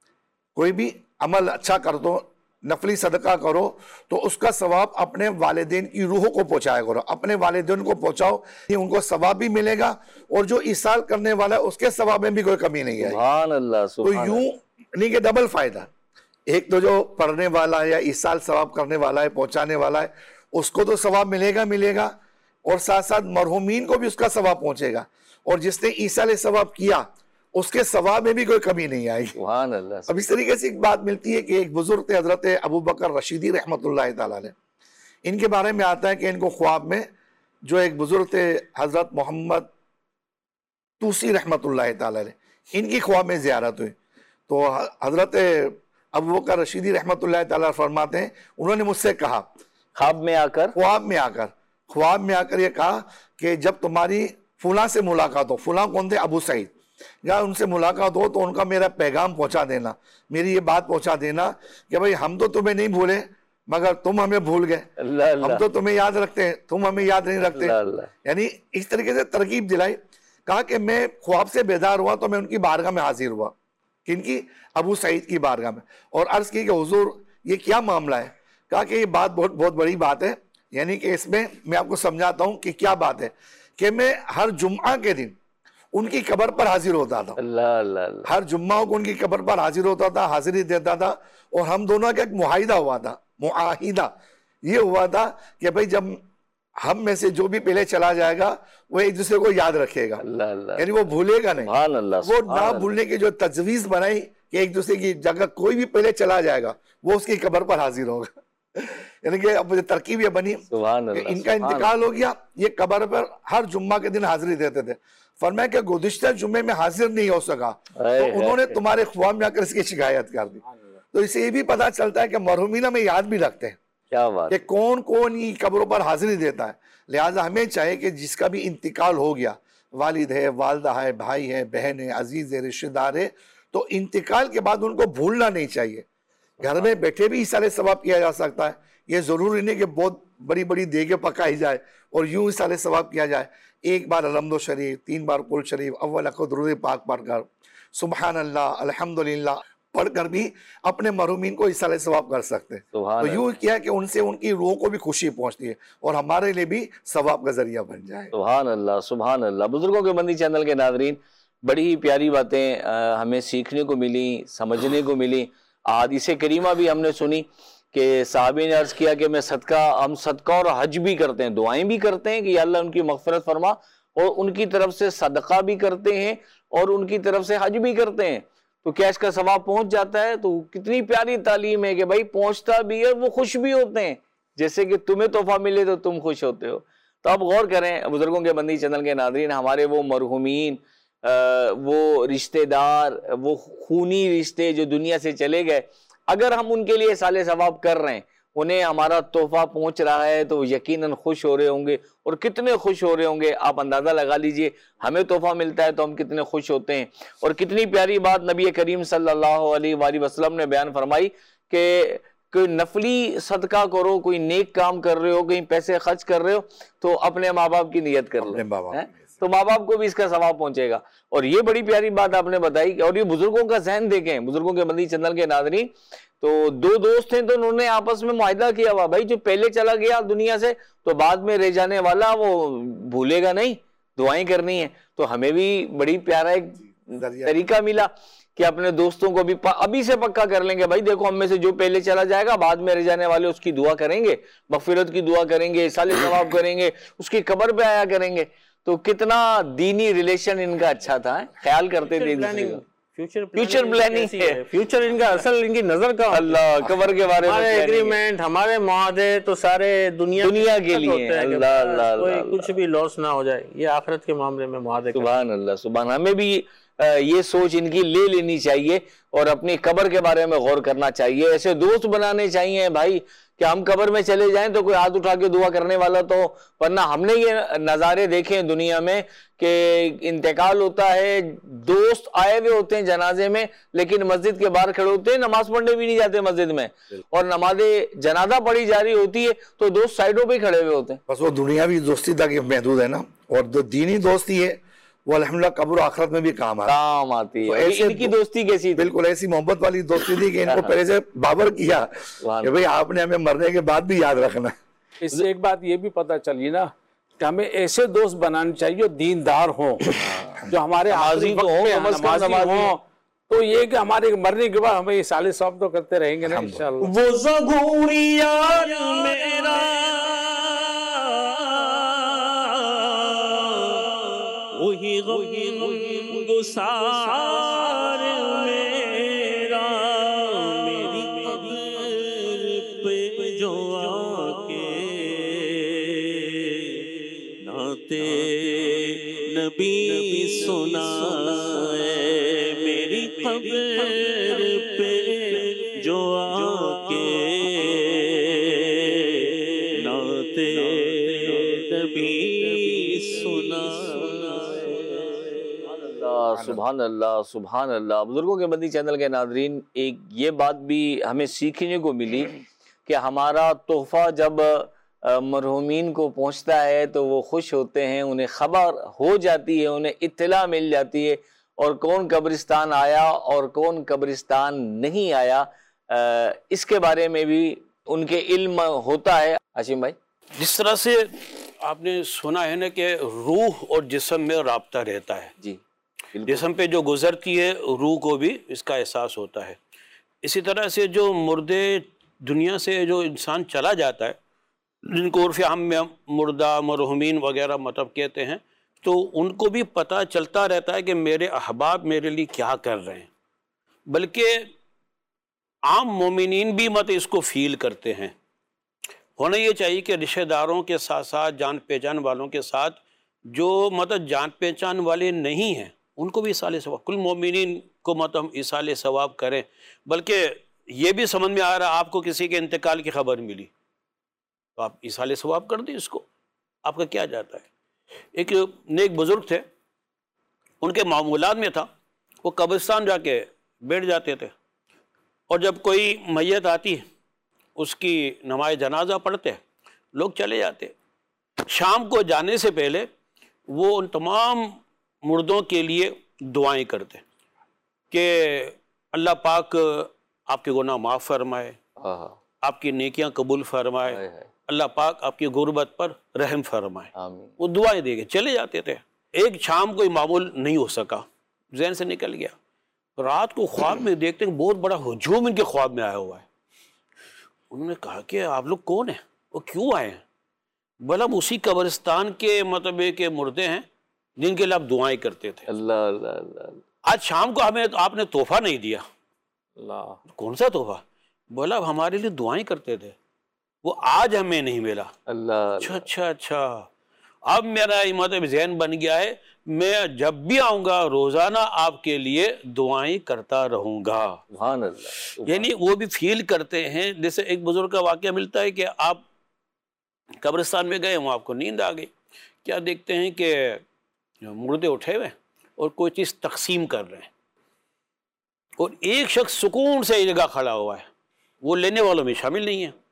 کوئی بھی عمل اچھا کر دو، نفلی صدقہ کرو، تو اس کا ثواب اپنے والدین کی روحوں کو پہنچایا کرو، اپنے والدین کو پہنچاؤ، ان کو ثواب بھی ملے گا اور جو ایصال کرنے والا ہے اس کے ثواب میں بھی کوئی کمی نہیں ہے۔ سبحان اللہ۔ تو یوں نہیں کہ ڈبل فائدہ، ایک تو جو پڑھنے والا ہے یا ایصال ثواب کرنے والا ہے، پہنچانے والا ہے، اس کو تو ثواب ملے گا ملے گا اور ساتھ ساتھ مرحومین کو بھی اس کا ثواب پہنچے گا، اور جس نے ایصال ثواب کیا اس کے ثواب میں بھی کوئی کمی نہیں آئی۔ سبحان اللہ۔ اب اس طریقے سے ایک بات ملتی ہے کہ ایک بزرگ تھے حضرت ابو بکر رشیدی رحمۃ اللہ تعالیٰ علیہ، ان کے بارے میں آتا ہے کہ ان کو خواب میں جو ایک بزرگ تھے حضرت محمد توسی رحمۃ اللہ تعالیٰ علیہ، ان کی خواب میں زیارت ہوئی، تو حضرت ابو بکر رشیدی رحمۃ اللہ تعالیٰ فرماتے ہیں انہوں نے مجھ سے کہا، خواب میں آ کر خواب میں آ کر خواب میں آ کر یہ کہا کہ جب تمہاری فلاں سے ملاقات ہو، فلاں کون تھے؟ ابو سعید، یا ان سے ملاقات ہو تو ان کا میرا پیغام پہنچا دینا، میری یہ بات پہنچا دینا کہ بھائی ہم تو تمہیں نہیں بھولے مگر تم ہمیں بھول گئے، ہم تو تمہیں یاد رکھتے ہیں تم ہمیں یاد نہیں رکھتے۔ یعنی اس طریقے سے ترغیب دلائی، کہا کہ میں خواب سے بیدار ہوا تو میں ان کی بارگاہ میں حاضر ہوا، کن کی؟ ابو سعید کی بارگاہ میں، اور عرض کی کہ حضور یہ کیا معاملہ ہے؟ کہا کہ یہ بات بہت بہت بڑی بات ہے، یعنی کہ اس میں میں آپ کو سمجھاتا ہوں کہ کیا بات ہے، کہ میں ہر جمعہ کے دن ان کی قبر پر حاضر ہوتا تھا، اللہ اللہ اللہ، ہر جمعہ کو ان کی قبر پر حاضر ہوتا تھا، حاضری دیتا تھا، اور ہم دونوں کا ایک معاہدہ ہوا تھا، معاہدہ یہ ہوا تھا کہ بھئی جب ہم میں سے جو بھی پہلے چلا جائے گا وہ ایک دوسرے کو یاد رکھے گا، اللہ اللہ، یعنی وہ بھولے گا نہیں، سبحان اللہ، وہ سبحان نہ اللہ، بھولنے کی جو تجویز بنائی کہ ایک دوسرے کی جگہ کوئی بھی پہلے چلا جائے گا وہ اس کی قبر پر حاضر ہوگا، یعنی کہ اب یہ ترکیب یہ بنی سبحان کہ اللہ، ان کا سبحان انتقال ہو گیا، یہ قبر پر ہر جمعہ کے دن حاضری دیتے تھے، فرمایا کہ گزشتہ جمعے میں حاضر نہیں ہو سکا تو اے انہوں نے تمہارے خواب میں آ کر اس کی شکایت کر دی، تو اسے یہ بھی پتا چلتا ہے کہ مرحومین ہمیں یاد بھی رکھتے ہیں کیا بات، کہ کون کون یہ قبروں پر حاضری دیتا ہے، لہٰذا ہمیں چاہیے کہ جس کا بھی انتقال ہو گیا، والد ہے، والدہ ہے، بھائی ہے، بہن ہے، عزیز ہے، رشتہ دار ہے، تو انتقال کے بعد ان کو بھولنا نہیں چاہیے، گھر میں بیٹھے بھی ایصال ثواب کیا جا سکتا ہے، یہ ضروری نہیں کہ بہت بڑی بڑی دیگیں پکائی جائے اور یوں ایصال ثواب کیا جائے، ایک بار الحمد شریف، تین بار قل شریف، اول اخر درود پاک پڑھ کر، سبحان اللہ، الحمدللہ پڑھ کر بھی اپنے مرحومین کو ایصال ثواب کر سکتے ہیں، سبحان تو یوں کیا کہ ان سے ان کی روح کو بھی خوشی پہنچتی ہے اور ہمارے لیے بھی ثواب کا ذریعہ بن جائے۔ سبحان اللہ، سبحان اللہ۔ بزرگوں کے مندی چینل کے ناظرین، بڑی ہی پیاری باتیں ہمیں سیکھنے کو ملی، سمجھنے کو ملی، احادیث کریمہ بھی ہم نے سنی کہ صحابی نے عرض کیا کہ میں صدقہ ہم صدقہ اور حج بھی کرتے ہیں، دعائیں بھی کرتے ہیں کہ یا اللہ ان کی مغفرت فرما، اور ان کی طرف سے صدقہ بھی کرتے ہیں اور ان کی طرف سے حج بھی کرتے ہیں، تو کیا اس کا ثواب پہنچ جاتا ہے؟ تو کتنی پیاری تعلیم ہے کہ بھائی پہنچتا بھی ہے، وہ خوش بھی ہوتے ہیں، جیسے کہ تمہیں تحفہ ملے تو تم خوش ہوتے ہو۔ تو اب غور کریں بزرگوں کے بندی چینل کے ناظرین، ہمارے وہ مرحومین، وہ رشتہ دار، وہ خونی رشتے جو دنیا سے چلے گئے، اگر ہم ان کے لیے سال ثواب کر رہے ہیں، انہیں ہمارا تحفہ پہنچ رہا ہے تو یقیناً خوش ہو رہے ہوں گے، اور کتنے خوش ہو رہے ہوں گے آپ اندازہ لگا لیجئے، ہمیں تحفہ ملتا ہے تو ہم کتنے خوش ہوتے ہیں۔ اور کتنی پیاری بات نبی کریم صلی اللہ علیہ وآلہ وسلم نے بیان فرمائی کہ کوئی نفلی صدقہ کرو، کوئی نیک کام کر رہے ہو، کہیں پیسے خرچ کر رہے ہو تو اپنے ماں باپ کی نیت کر لو، تو ماں باپ کو بھی اس کا ثواب پہنچے گا۔ اور یہ بڑی پیاری بات آپ نے بتائی، اور یہ بزرگوں کا ذہن دیکھیں، بزرگوں کے مدنی چینل کے ناظرین، تو دو دوست ہیں تو انہوں نے آپس میں معاہدہ کیا ہوا، بھائی جو پہلے چلا گیا دنیا سے تو بعد میں رہ جانے والا وہ بھولے گا نہیں، دعائیں کرنی ہیں۔ تو ہمیں بھی بڑی پیارا ایک طریقہ ملا کہ اپنے دوستوں کو بھی ابھی سے پکا کر لیں گے، بھائی دیکھو ہم میں سے جو پہلے چلا جائے گا بعد میں رہ جانے والے اس کی دعا کریں گے، مغفرت کی دعا کریں گے، سال ثواب کریں گے، اس کی قبر پہ آیا کریں گے۔ تو کتنا دینی ریلیشن ان کا اچھا تھا، خیال کرتے تھے فیوچر پلاننگ ہے، فیوچر ان کا اصل ان کی نظر کا اللہ قبر کے بارے میں ہمارے ایگریمنٹ، ہمارے معاہدے تو سارے دنیا دنیا کے لیے، اللہ اللہ کوئی کچھ بھی لاس نہ ہو جائے، یہ آخرت کے معاملے میں معاہدے۔ سبحان اللہ، سبحان، ہمیں بھی یہ سوچ ان کی لے لینی چاہیے اور اپنی قبر کے بارے میں غور کرنا چاہیے، ایسے دوست بنانے چاہیے بھائی کہ ہم قبر میں چلے جائیں تو کوئی ہاتھ اٹھا کے دعا کرنے والا تو، ورنہ ہم نے یہ نظارے دیکھے ہیں دنیا میں کہ انتقال ہوتا ہے، دوست آئے ہوئے ہوتے ہیں جنازے میں لیکن مسجد کے باہر کھڑے ہوتے ہیں، نماز پڑھنے بھی نہیں جاتے مسجد میں، اور نماز جنازہ پڑھی جا رہی ہوتی ہے تو دوست سائڈوں پہ کھڑے ہوئے ہوتے ہیں۔ بس وہ دنیاوی دوستی تک محدود ہے نا، اور جو دینی دوستی ہے وہ الحمدللہ قبر و آخرت میں بھی کام آتی کام آتی ہے۔ ان کی دوستی کیسی تھی؟ بالکل ایسی محبت والی دوستی تھی کہ ان کو پہلے سے بابر کیا کہ بھئی آپ نے ہمیں مرنے کے بعد بھی یاد رکھنا ہے۔ اس سے ایک بات یہ بھی پتہ چلی نا کہ ہمیں ایسے دوست بنانے چاہیے جو دیندار ہوں، جو ہمارے آخری وقت میں نمازی ہوں، تو یہ کہ ہمارے مرنے کے بعد ہمیں یہ سال ثواب تو کرتے رہیں گے نا انشاءاللہ۔ وہ ظہوری یار میرا وہی غم گسار میرا، میری قبر پہ جو آ کے نعت نبی سنائے، میری قبر پہ جو آ کے نعت نبی سنائے۔ سبحان اللہ، سبحان اللہ۔ بزرگوں کے مدنی چینل کے ناظرین، ایک یہ بات بھی ہمیں سیکھنے کو ملی کہ ہمارا تحفہ جب مرحومین کو پہنچتا ہے تو وہ خوش ہوتے ہیں، انہیں خبر ہو جاتی ہے، انہیں اطلاع مل جاتی ہے، اور کون قبرستان آیا اور کون قبرستان نہیں آیا اس کے بارے میں بھی ان کے علم ہوتا ہے۔ ہاشم بھائی، جس طرح سے آپ نے سنا ہے نا کہ روح اور جسم میں رابطہ رہتا ہے. جی جسم پہ جو گزرتی ہے روح کو بھی اس کا احساس ہوتا ہے. اسی طرح سے جو مردے دنیا سے جو انسان چلا جاتا ہے، جن کو عرف عام میں مردہ مرحومین وغیرہ مطلب کہتے ہیں، تو ان کو بھی پتہ چلتا رہتا ہے کہ میرے احباب میرے لیے کیا کر رہے ہیں. بلکہ عام مومنین بھی مت اس کو فیل کرتے ہیں. ہونا یہ چاہیے کہ رشتہ داروں کے ساتھ ساتھ جان پہچان والوں کے ساتھ جو مطلب جان پہچان والے نہیں ہیں ان کو بھی ایصال ثواب، کل مومنین کو مطلب ایصال ثواب کریں. بلکہ یہ بھی سمجھ میں آ رہا آپ کو کسی کے انتقال کی خبر ملی تو آپ ایصال ثواب کر دیں اس کو، آپ کا کیا جاتا ہے. ایک نیک بزرگ تھے، ان کے معمولات میں تھا وہ قبرستان جا کے بیٹھ جاتے تھے، اور جب کوئی میت آتی اس کی نماز جنازہ پڑھتے لوگ چلے جاتے. شام کو جانے سے پہلے وہ ان تمام مردوں کے لیے دعائیں کرتے کہ اللہ پاک آپ کے گناہ معاف فرمائے، آپ کی نیکیاں قبول فرمائے، اللہ پاک آپ کی غربت پر رحم فرمائے. وہ دعائیں دے کے چلے جاتے تھے. ایک شام کوئی معمول نہیں ہو سکا، ذہن سے نکل گیا. رات کو خواب میں دیکھتے ہیں بہت بڑا ہجوم ان کے خواب میں آیا ہوا ہے. انہوں نے کہا کہ آپ لوگ کون ہیں، وہ کیوں آئے ہیں؟ بھلا اسی قبرستان کے مطلب کہ مردے ہیں جن کے لیے آپ دعائیں کرتے تھے. اللہ اللہ اللہ. آج شام کو ہمیں آپ نے تحفہ نہیں دیا. اللہ. کون سا تحفہ؟ بولا ہمارے لیے دعائیں کرتے تھے، وہ آج ہمیں نہیں ملا. اللہ. اچھا اچھا اچھا. اب میرا مطلب ذہن بن گیا ہے میں جب بھی آؤں گا روزانہ آپ کے لیے دعائیں کرتا رہوں گا. سبحان اللہ. یعنی وہ بھی فیل کرتے ہیں. جیسے ایک بزرگ کا واقعہ ملتا ہے کہ آپ قبرستان میں گئے، وہاں آپ کو نیند آ گئی. کیا دیکھتے ہیں کہ مردے اٹھے ہوئے اور کوئی چیز تقسیم کر رہے ہیں، اور ایک شخص سکون سے ایک جگہ کھڑا ہوا ہے، وہ لینے والوں میں شامل نہیں ہے.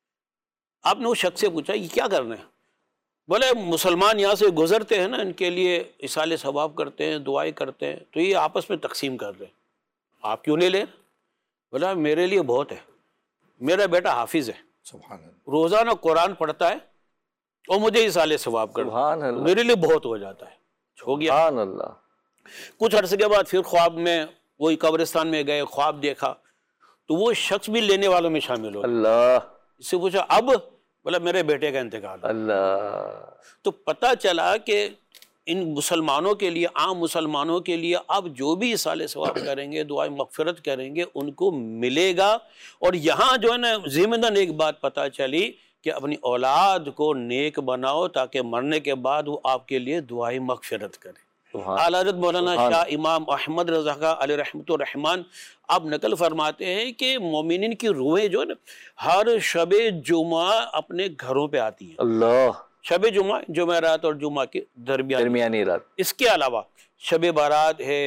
آپ نے اس شخص سے پوچھا یہ کیا کر رہے ہیں؟ بولے مسلمان یہاں سے گزرتے ہیں نا، ان کے لیے ایصال ثواب کرتے ہیں، دعائیں کرتے ہیں، تو یہ آپس میں تقسیم کر رہے ہیں، آپ کیوں نہیں لے؟ بولا میرے لیے بہت ہے، میرا بیٹا حافظ ہے، سبحان اللہ، روزانہ قرآن پڑھتا ہے اور مجھے ایصال ثواب کرتا سبحان اللہ. میرے لیے بہت ہو جاتا ہے. ہو گیا. سبحان اللہ. کچھ عرصے کے بعد پھر خواب میں وہی قبرستان میں گئے، خواب دیکھا تو وہ شخص بھی لینے والوں میں شامل ہو. اللہ. اس سے پوچھا اب؟ بولا میرے بیٹے کا انتقال. اللہ. تو پتہ چلا کہ ان مسلمانوں کے لیے، عام مسلمانوں کے لیے اب جو بھی ایصال ثواب کریں گے، دعائیں مغفرت کریں گے، ان کو ملے گا. اور یہاں جو ہے نا ضمن ایک بات پتہ چلی کہ اپنی اولاد کو نیک بناؤ تاکہ مرنے کے بعد وہ آپ کے لیے دعائیں مغفرت کرے. اعلیٰ حضرت مولانا شاہ امام احمد رضا خاں علیہ رحمۃ الرحمان آپ نقل فرماتے ہیں کہ مومنین کی روحیں جو ہے نا ہر شب جمعہ اپنے گھروں پہ آتی ہیں. اللہ. شب جمعہ جمعرات اور جمعہ کے درمیان درمیانی رات. اس کے علاوہ شب بارات ہے،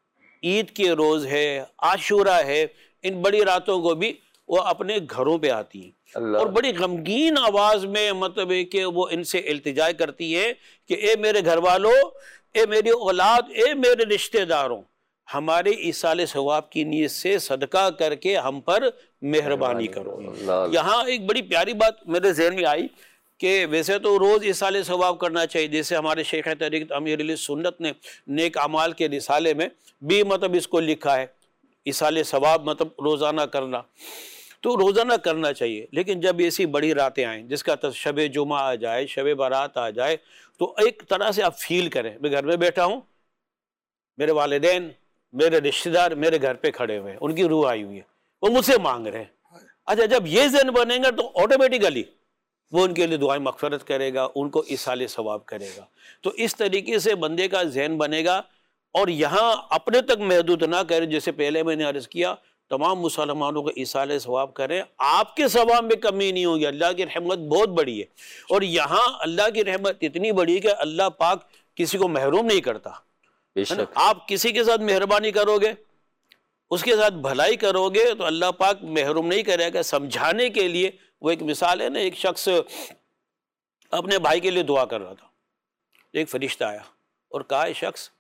عید کے روز ہے، عاشورہ ہے، ان بڑی راتوں کو بھی وہ اپنے گھروں پہ آتی ہیں. اور بڑی غمگین آواز میں مطلب ہے کہ وہ ان سے التجا کرتی ہے کہ اے میرے گھر والوں، اے میری اولاد، اے میرے رشتہ داروں، ہمارے ایصال ثواب کی نیت سے صدقہ کر کے ہم پر مہربانی کرو. یہاں ایک بڑی پیاری بات میرے ذہن میں آئی کہ ویسے تو روز ایصال ثواب کرنا چاہیے، جیسے ہمارے شیخ طریقت امیر علیہ سنت نے نیک اعمال کے رسالے میں بھی مطلب اس کو لکھا ہے، ایصال ثواب مطلب روزانہ کرنا. تو روزانہ کرنا چاہیے. لیکن جب ایسی بڑی راتیں آئیں جس کا شب جمعہ آ جائے، شب بارات آ جائے، تو ایک طرح سے آپ فیل کریں میں گھر میں بیٹھا ہوں، میرے والدین، میرے رشتہ دار میرے گھر پہ کھڑے ہوئے ہیں، ان کی روح آئی ہوئی ہے، وہ مجھ سے مانگ رہے ہیں. اچھا جب یہ ذہن بنے گا تو آٹومیٹیکلی وہ ان کے لیے دعائیں مغفرت کرے گا، ان کو ایصال ثواب کرے گا. تو اس طریقے سے بندے کا ذہن بنے گا. اور یہاں اپنے تک محدود نہ کرے، جیسے پہلے میں نے عرض کیا تمام مسلمانوں کو ایصال ثواب کریں، آپ کے ثواب میں کمی نہیں ہوگی. اللہ کی رحمت بہت بڑی ہے، اور یہاں اللہ کی رحمت اتنی بڑی ہے کہ اللہ پاک کسی کو محروم نہیں کرتا. آپ کسی کے ساتھ مہربانی کرو گے، اس کے ساتھ بھلائی کرو گے تو اللہ پاک محروم نہیں کرے گا. سمجھانے کے لیے وہ ایک مثال ہے نا، ایک شخص اپنے بھائی کے لیے دعا کر رہا تھا، ایک فرشتہ آیا اور کہا اے شخص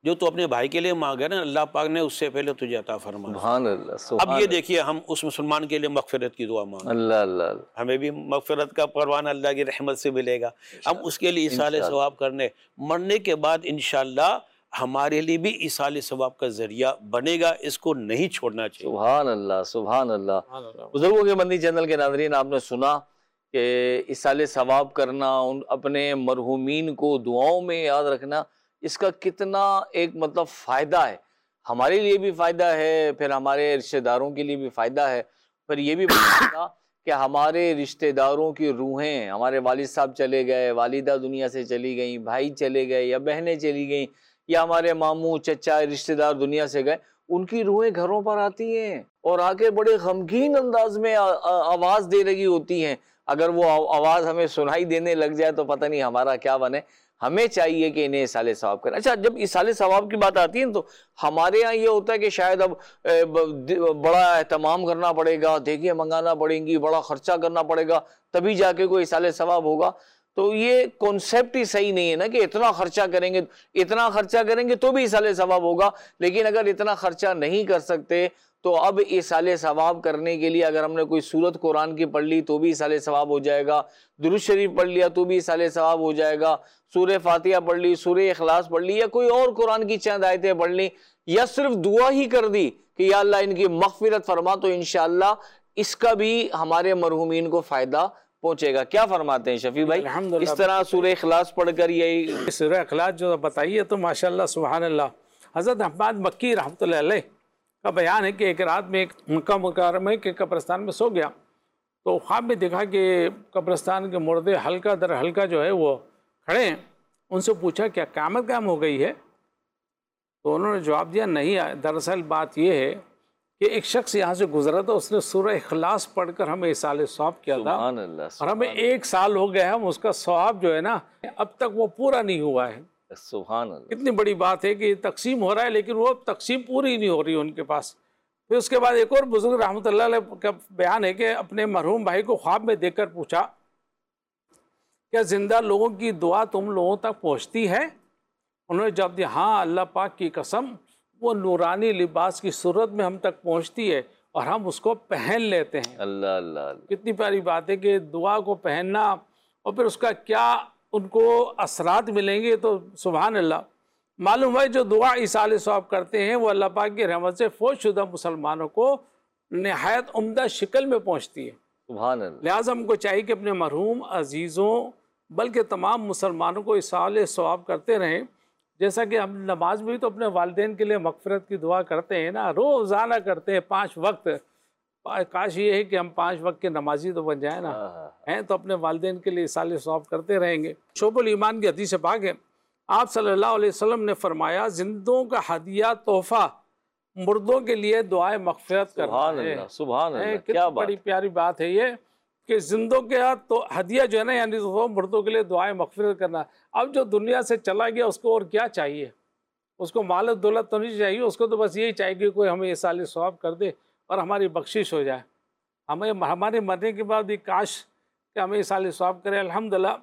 جو تو اپنے بھائی کے لیے مانگا نا اللہ پاک نے اس سے پہلے تجھے عطا فرما. سبحان اللہ سبحان اب یہ دیکھیے ہم اس مسلمان کے لیے مغفرت کی دعا مانگیں, اللہ اللہ اللہ. ہمیں بھی مغفرت کا پروانہ اللہ کی رحمت سے ملے گا. ہم اس کے لیے ایصال ثواب کرنے, مرنے کے بعد انشاءاللہ ہمارے لیے بھی ایصال ثواب کا ذریعہ بنے گا, اس کو نہیں چھوڑنا چاہیے. سبحان اللہ سبحان اللہ. بزرگوں کے مدنی چینل کے ناظرین, آپ نے سنا کہ ایصال ثواب کرنا, ان اپنے مرحومین کو دعاؤں میں یاد رکھنا, اس کا کتنا ایک مطلب فائدہ ہے. ہمارے لیے بھی فائدہ ہے, پھر ہمارے رشتہ داروں کے لیے بھی فائدہ ہے, پھر یہ بھی بتانا کہ ہمارے رشتہ داروں کی روحیں, ہمارے والد صاحب چلے گئے, والدہ دنیا سے چلی گئیں, بھائی چلے گئے یا بہنیں چلی گئیں, یا ہمارے ماموں چچا رشتہ دار دنیا سے گئے, ان کی روحیں گھروں پر آتی ہیں اور آ کے بڑے غمگین انداز میں آواز دے رہی ہوتی ہیں. اگر وہ آواز ہمیں سنائی دینے لگ جائے تو پتہ نہیں ہمارا کیا بنے. ہمیں چاہیے کہ انہیں ایصال ثواب کریں. اچھا, جب ایصال ثواب کی بات آتی ہے تو ہمارے یہاں یہ ہوتا ہے کہ شاید اب بڑا اہتمام کرنا پڑے گا, دیگیں منگانا پڑیں گی, بڑا خرچہ کرنا پڑے گا, تبھی جا کے کوئی ایصال ثواب ہوگا. تو یہ کانسیپٹ ہی صحیح نہیں ہے نا کہ اتنا خرچہ کریں گے, اتنا خرچہ کریں گے تو بھی ایصال ثواب ہوگا. لیکن اگر اتنا خرچہ نہیں کر سکتے تو اب ایصال ثواب کرنے کے لیے اگر ہم نے کوئی سورت قرآن کی پڑھ لی تو بھی ایصال ثواب ہو جائے گا, درود شریف پڑھ لیا تو بھی ایصال ثواب ہو جائے گا, سورہ فاتحہ پڑھ لی, سورہ اخلاص پڑھ لی, یا کوئی اور قرآن کی چند آیتیں پڑھ لی, یا صرف دعا ہی کر دی کہ یا اللہ ان کی مغفرت فرما, تو انشاءاللہ اس کا بھی ہمارے مرحومین کو فائدہ پہنچے گا. کیا فرماتے ہیں شفیع بھائی؟ اس طرح سورہ اخلاص پڑھ کر یہی سورہ اخلاص جو بتائیے تو ماشاءاللہ سبحان اللہ. حضرت احمد مکی رحمۃ اللہ علیہ کا بیان ہے کہ ایک رات میں ایک مکہ مکرمہ کے قبرستان میں سو گیا تو خواب میں دیکھا کہ قبرستان کے مردے ہلکا در ہلکا جو ہے وہ کھڑے ہیں. ان سے پوچھا کیا قیامت قائم ہو گئی ہے؟ تو انہوں نے جواب دیا نہیں, دراصل بات یہ ہے کہ ایک شخص یہاں سے گزرا تھا, اس نے سورہ اخلاص پڑھ کر ہمیں ایصال ثواب کیا تھا, اور ہمیں ایک سال ہو گیا ہے, ہم اس کا ثواب جو ہے نا اب تک وہ پورا نہیں ہوا ہے. سبحان اللہ. کتنی بڑی بات ہے کہ یہ تقسیم ہو رہا ہے لیکن وہ تقسیم پوری نہیں ہو رہی ان کے پاس. پھر اس کے بعد ایک اور بزرگ رحمۃ اللہ علیہ کا بیان ہے کہ اپنے مرحوم بھائی کو خواب میں دیکھ کر پوچھا کیا زندہ لوگوں کی دعا تم لوگوں تک پہنچتی ہے؟ انہوں نے جواب دیا ہاں, اللہ پاک کی قسم وہ نورانی لباس کی صورت میں ہم تک پہنچتی ہے اور ہم اس کو پہن لیتے ہیں. اللہ اللہ. کتنی پیاری بات ہے کہ دعا کو پہننا اور پھر اس کا کیا ان کو اثرات ملیں گے. تو سبحان اللہ, معلوم ہے جو دعا ایصال ثواب کرتے ہیں وہ اللہ پاک کی رحمت سے فوت شدہ مسلمانوں کو نہایت عمدہ شکل میں پہنچتی ہے. سبحان اللہ. لہٰذا ہم کو چاہیے کہ اپنے مرحوم عزیزوں بلکہ تمام مسلمانوں کو ایصال ثواب کرتے رہیں. جیسا کہ ہم نماز میں بھی تو اپنے والدین کے لیے مغفرت کی دعا کرتے ہیں نا, روزانہ کرتے ہیں پانچ وقت. کاش یہ ہے کہ ہم پانچ وقت کے نمازی تو بن جائیں نا, ہیں تو اپنے والدین کے لیے ایصال ثواب کرتے رہیں گے. شعب الایمان کی حدیث پاک ہے, آپ صلی اللہ علیہ وسلم نے فرمایا زندوں کا ہدیہ تحفہ مردوں کے لیے دعائے مغفرت کرنا ہے. سبحان اللہ. کیا بڑی پیاری بات ہے یہ کہ زندوں کے ہاتھ تو ہدیہ جو ہے نا یعنی وہ مردوں کے لیے دعائیں مغفرت کرنا. اب جو دنیا سے چلا گیا اس کو اور کیا چاہیے؟ اس کو مال و دولت تو نہیں چاہیے, اس کو تو بس یہی چاہیے کہ کوئی ہمیں ایصال ثواب کر دے اور ہماری بخشش ہو جائے. ہمیں ہمارے مرنے کے بعد بھی کاش کہ ہمیں ایصال ثواب کرے. الحمدللہ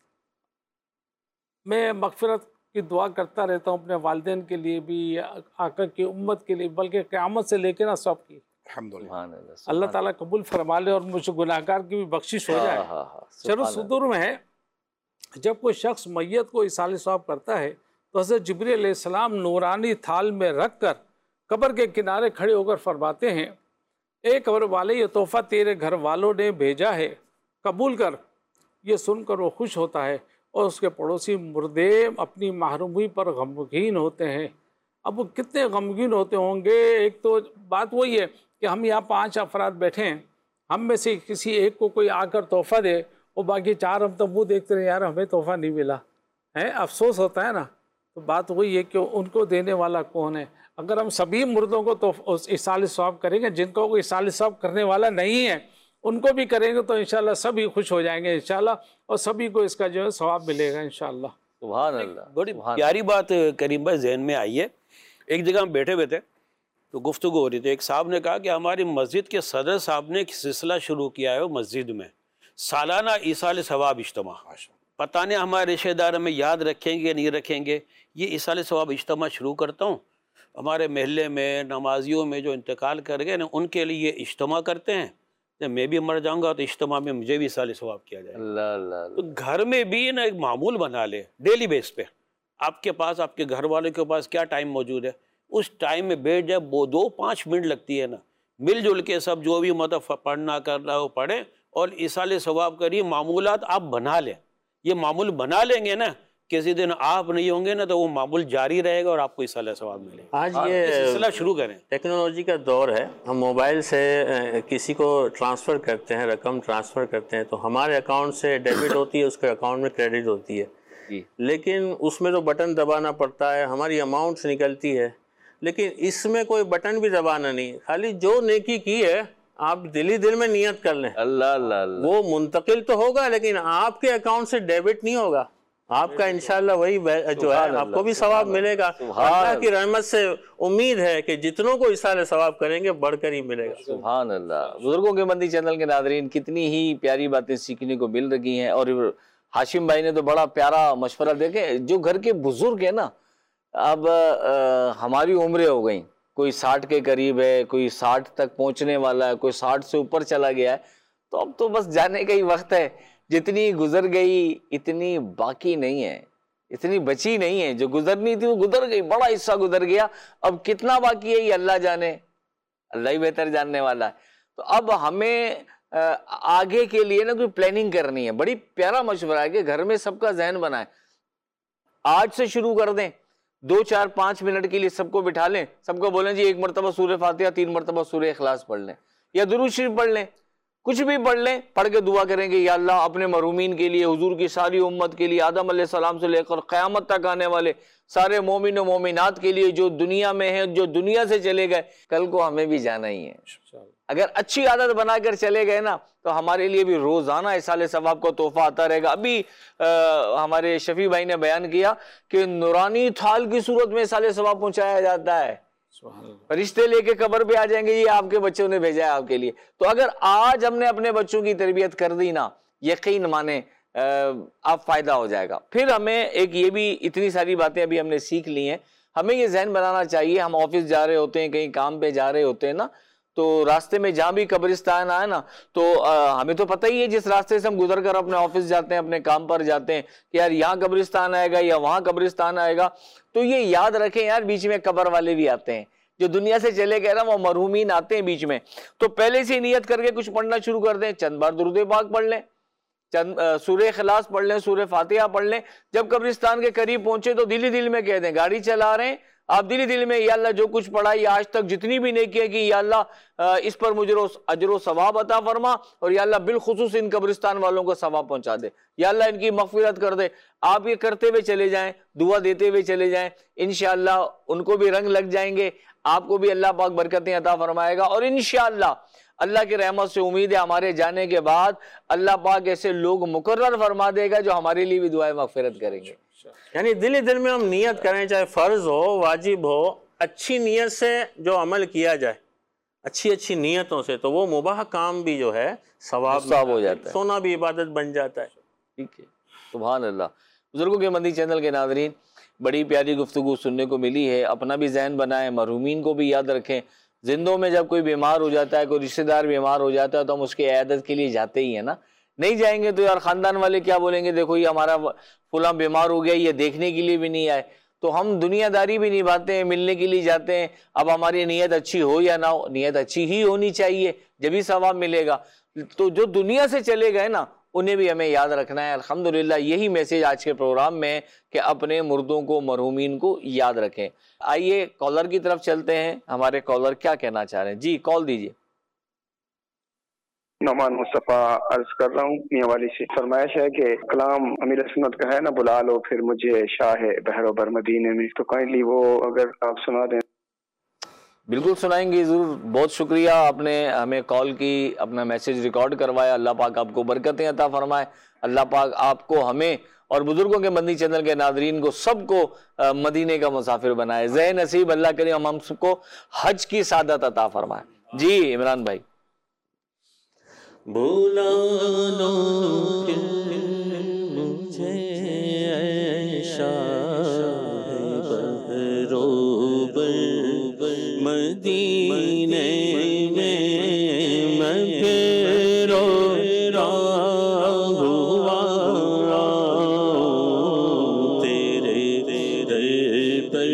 میں مغفرت کی دعا کرتا رہتا ہوں اپنے والدین کے لیے بھی, آقا کی امت کے لیے, بلکہ قیامت سے لے کے نا سب کی. الحمدللہ اللہ تعالیٰ قبول فرما لے اور مجھے گناہ گار کی بھی بخشش ہو جائے. شرح صدور میں ہے جب کوئی شخص میت کو ایصال ثواب کرتا ہے تو حضرت جبریل علیہ السلام نورانی تھال میں رکھ کر قبر کے کنارے کھڑے ہو کر فرماتے ہیں اے قبر والے یہ تحفہ تیرے گھر والوں نے بھیجا ہے, قبول کر. یہ سن کر وہ خوش ہوتا ہے اور اس کے پڑوسی مردے اپنی محرومی پر غمگین ہوتے ہیں. اب وہ کتنے غمگین ہوتے ہوں گے. ایک تو بات وہی ہے کہ ہم یہاں پانچ افراد بیٹھے ہیں, ہم میں سے کسی ایک کو کوئی آ کر تحفہ دے اور باقی چار ہم تو وہ دیکھتے رہے یار ہمیں تحفہ نہیں ملا ہے, افسوس ہوتا ہے نا. تو بات وہی ہے کہ ان کو دینے والا کون ہے. اگر ہم سبھی مردوں کو تو ایصال ثواب کریں گے, جن کو کوئی ایصال ثواب کرنے والا نہیں ہے ان کو بھی کریں گے تو انشاءاللہ سبھی خوش ہو جائیں گے انشاءاللہ, اور سبھی کو اس کا جو ہے ثواب ملے گا انشاءاللہ. سبحان اللہ. بڑی پیاری بات کریم بھائی ذہن میں آئی ہے. ایک جگہ ہم بیٹھے ہوئے تھے تو گفتگو ہو رہی تھی. ایک صاحب نے کہا کہ ہماری مسجد کے صدر صاحب نے ایک سلسلہ شروع کیا ہے مسجد میں, سالانہ ایصال ثواب اجتماع. پتہ نہیں ہمارے رشتہ دار ہمیں یاد رکھیں گے نہیں رکھیں گے. یہ ایصال ثواب اجتماع شروع کرتا ہوں. ہمارے محلے میں نمازیوں میں جو انتقال کر گئے نا ان کے لیے اجتماع کرتے ہیں. جب میں بھی مر جاؤں گا تو اجتماع میں مجھے بھی ایصال ثواب کیا جائے. اللہ اللہ تو گھر میں بھی نا ایک معمول بنا لے ڈیلی بیس پہ. آپ کے پاس آپ کے گھر والوں کے پاس کیا ٹائم موجود ہے, اس ٹائم میں بیٹھ جائے, وہ دو پانچ منٹ لگتی ہے نا, مل جل کے سب جو بھی مطلب پڑھنا کرنا وہ پڑھیں اور ایصال ثواب کریے. معمولات آپ بنا لیں. یہ معمول بنا لیں گے نا, کسی دن آپ نہیں ہوں گے نا تو وہ معمول جاری رہے گا اور آپ کو ایصال ثواب ملے گا. آج یہ سلسلہ شروع کریں. ٹیکنالوجی کا دور ہے. ہم موبائل سے کسی کو ٹرانسفر کرتے ہیں, رقم ٹرانسفر کرتے ہیں تو ہمارے اکاؤنٹ سے ڈیبٹ ہوتی ہے, اس کے اکاؤنٹ میں کریڈٹ ہوتی ہے. لیکن اس میں تو بٹن دبانا پڑتا ہے, ہماری اماؤنٹس نکلتی ہے. لیکن اس میں کوئی بٹن بھی دبانا نہیں, خالی جو نیکی کی ہے آپ دلی دل میں نیت کر لیں. اللہ اللہ اللہ وہ منتقل تو ہوگا لیکن آپ کے اکاؤنٹ سے ڈیبٹ نہیں ہوگا. آپ کا انشاءاللہ وہی جو ہے آپ کو بھی ثواب ملے گا. اللہ کی رحمت سے امید ہے کہ جتنوں کو ایصال ثواب کریں گے بڑھ کر ہی ملے گا. سبحان اللہ. بزرگوں کے مندی چینل کے ناظرین, کتنی ہی پیاری باتیں سیکھنے کو مل رہی ہیں. اور ہاشم بھائی نے تو بڑا پیارا مشورہ دیکھے. جو گھر کے بزرگ ہیں نا, اب ہماری عمریں ہو گئیں, کوئی ساٹھ کے قریب ہے, کوئی ساٹھ تک پہنچنے والا ہے, کوئی ساٹھ سے اوپر چلا گیا ہے, تو اب تو بس جانے کا ہی وقت ہے. جتنی گزر گئی اتنی باقی نہیں ہے, اتنی بچی نہیں ہے. جو گزرنی تھی وہ گزر گئی, بڑا حصہ گزر گیا. اب کتنا باقی ہے یہ اللہ جانے, اللہ ہی بہتر جاننے والا ہے. تو اب ہمیں آگے کے لیے نا کوئی پلاننگ کرنی ہے. بڑی پیارا مشورہ ہے کہ گھر میں سب کا ذہن بنائیں, آج سے شروع کر دیں. دو چار پانچ منٹ کے لیے سب کو بٹھا لیں, سب کو بولیں جی ایک مرتبہ سورہ فاتحہ, تین مرتبہ سورہ اخلاص پڑھ لیں یا درود شریف پڑھ لیں, کچھ بھی پڑھ لیں. پڑھ کے دعا کریں گے, یا اللہ اپنے مرحومین کے لیے, حضور کی ساری امت کے لیے, آدم علیہ السلام سے لے کر قیامت تک آنے والے سارے مومن و مومنات کے لیے جو دنیا میں ہیں, جو دنیا سے چلے گئے, کل کو ہمیں بھی جانا ہی ہے. اگر اچھی عادت بنا کر چلے گئے نا تو ہمارے لیے بھی روزانہ ایصال ثواب کا تحفہ آتا رہے گا. ابھی ہمارے شفیع بھائی نے بیان کیا کہ نورانی تھال کی صورت میں ایصال ثواب پہنچایا جاتا ہے. فرشتے لے کے قبر پہ آ جائیں گے, یہ آپ کے بچوں نے بھیجا ہے آپ کے لیے. تو اگر آج ہم نے اپنے بچوں کی تربیت کر دی نا, یقین مانے آپ فائدہ ہو جائے گا. پھر ہمیں ایک یہ بھی, اتنی ساری باتیں ابھی ہم نے سیکھ لی ہیں, ہمیں یہ ذہن بنانا چاہیے. ہم آفس جا رہے ہوتے ہیں, کہیں کام پہ جا رہے ہوتے ہیں نا, تو راستے میں جہاں بھی قبرستان آئے نا, تو ہمیں تو پتہ ہی ہے جس راستے سے ہم گزر کر اپنے آفس جاتے ہیں, اپنے کام پر جاتے ہیں, کہ یار یہاں قبرستان آئے گا یا وہاں قبرستان آئے گا. تو یہ یاد رکھیں یار, بیچ میں قبر والے بھی آتے ہیں, جو دنیا سے چلے گئے نا وہ مرحومین آتے ہیں بیچ میں. تو پہلے سے نیت کر کے کچھ پڑھنا شروع کر دیں, چند بار درود پاک پڑھ لیں, چند سورہ اخلاص پڑھ لیں, سورہ فاتحہ پڑھ لیں. جب قبرستان کے قریب پہنچے تو دل ہی دل میں کہہ دیں, گاڑی چلا رہے ہیں آپ, دل ہی دل میں یا اللہ جو کچھ پڑھا یا آج تک جتنی بھی نیکی ہے کہ یا اللہ اس پر مجھے اجر و ثواب عطا فرما, اور یا اللہ بالخصوص ان قبرستان والوں کو ثواب پہنچا دے, یا اللہ ان کی مغفرت کر دے. آپ یہ کرتے ہوئے چلے جائیں, دعا دیتے ہوئے چلے جائیں, انشاءاللہ ان کو بھی رنگ لگ جائیں گے, آپ کو بھی اللہ پاک برکتیں عطا فرمائے گا. اور انشاءاللہ اللہ کی رحمت سے امید ہے ہمارے جانے کے بعد اللہ پاک ایسے لوگ مقرر فرما دے گا جو ہمارے لیے بھی دعائیں مغفرت کریں گے. یعنی دل ہی دل میں ہم نیت کریں, چاہے فرض ہو واجب ہو, اچھی نیت سے جو عمل کیا جائے, اچھی اچھی نیتوں سے, تو وہ مباح کام بھی جو ہے ثواب ثواب ہو جاتا ہے, سونا بھی عبادت بن جاتا ہے. ٹھیک ہے, سبحان اللہ. بزرگوں کے مندی چینل کے ناظرین, بڑی پیاری گفتگو سننے کو ملی ہے. اپنا بھی ذہن بنائیں, مرحومین کو بھی یاد رکھیں. زندوں میں جب کوئی بیمار ہو جاتا ہے, کوئی رشتہ دار بیمار ہو جاتا ہے, تو ہم اس کی عیادت کے لیے جاتے ہی ہیں نا. نہیں جائیں گے تو یار خاندان والے کیا بولیں گے, دیکھو یہ ہمارا فلاں بیمار ہو گیا, یہ دیکھنے کے لیے بھی نہیں آئے. تو ہم دنیا داری بھی نبھاتے ہیں, ملنے کے لیے جاتے ہیں. اب ہماری نیت اچھی ہو یا نہ ہو, نیت اچھی ہی ہونی چاہیے, جبھی ثواب ملے گا. تو جو دنیا سے چلے گئے نا انہیں بھی ہمیں یاد رکھنا ہے. الحمدللہ یہی میسیج آج کے پروگرام میں ہے کہ اپنے مردوں کو, مرحومین کو یاد رکھیں. آئیے کالر کی طرف چلتے ہیں. ہمارے کالر کیا کہنا چاہ رہے ہیں؟ جی کال دیجیے. نعمان مصطفیٰ عرض کر رہا ہوں, اپنی حوالے سے فرمائش ہے کہ کلام امیر سنت کا ہے نا, بلا لو پھر مجھے شاہ بحر و بر مدینے میں, تو کائنڈلی وہ اگر آپ سنا دیں. بالکل سنائیں گے ضرور. بہت شکریہ, آپ نے ہمیں کال کی, اپنا میسیج ریکارڈ کروایا. اللہ پاک آپ کو برکتیں عطا فرمائے. اللہ پاک آپ کو, ہمیں اور بزرگوں کے مدنی چینل کے ناظرین کو سب کو مدینے کا مسافر بنائے. ذہ نصیب اللہ کرے, ہم ہم سب کو حج کی سعادت عطا فرمائے. جی عمران بھائی. بلا لو پھر مجھے شاہ بہروبر مدینے میں میں پھر رو ہوا تیرے در پر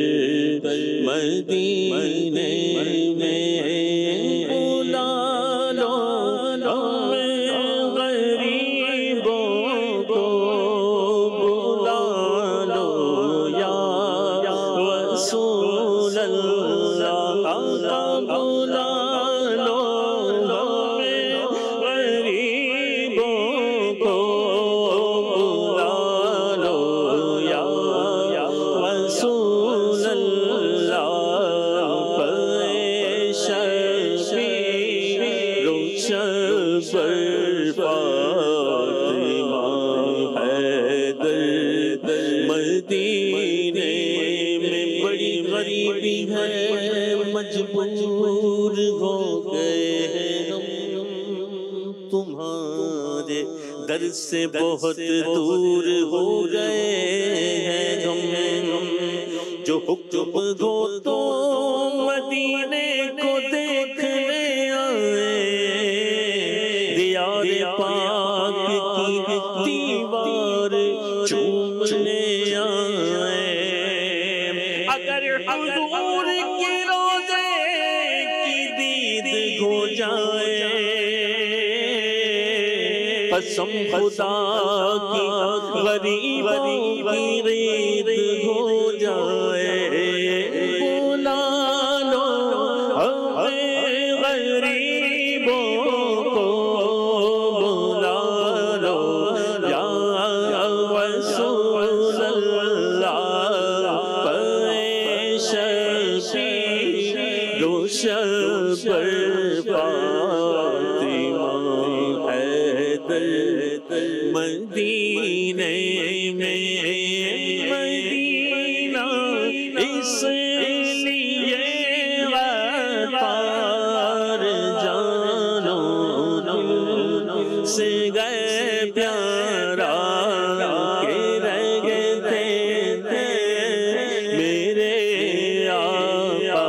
مدینے میں بلا لو ہمیں غریبوں کو بلا لو یا رسول اللہ بلا لو ہمیں غریبوں کو بلا لو یا رسول اللہ مدینے میں بڑی غریبی ہے مجبور ہو گئے ہم تمہارے در سے بہت دور ہو گئے ہیں ہم جو حکم گو تو مدینے کو دیکھنے آئے دیار پاک کی دیوار چومنے آئے اگر حضور کے روزے کی دید ہو جائے قسم خدا کی غریبوں کی رید ہو جائے بلا لو ہمیں غریبوں کو بلا لو یا رسول اللہ شفیع روشن پر فاطمہ حیدر مدینے میں مدینہ اس لیے غفار جانوں سے گئے پیارا کہ رہ گئے تھے میرے آقا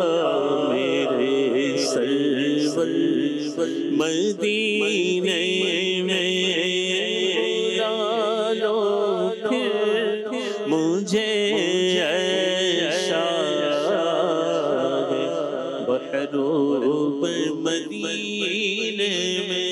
میرے سرور مدینے میں بلا لو پھر مجھے شاہ بہروبر مدینے میں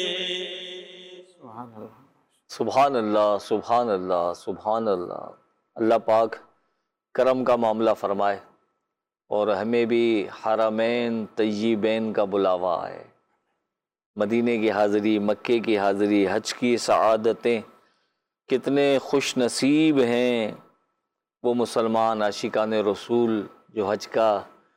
سبحان اللہ سبحان اللہ سبحان اللہ۔ اللہ پاک کرم کا معاملہ فرمائے اور ہمیں بھی حرمین طیبین کا بلاوا آئے، مدینے کی حاضری، مکے کی حاضری، حج کی سعادتیں۔ کتنے خوش نصیب ہیں وہ مسلمان عاشقان رسول جو حج کا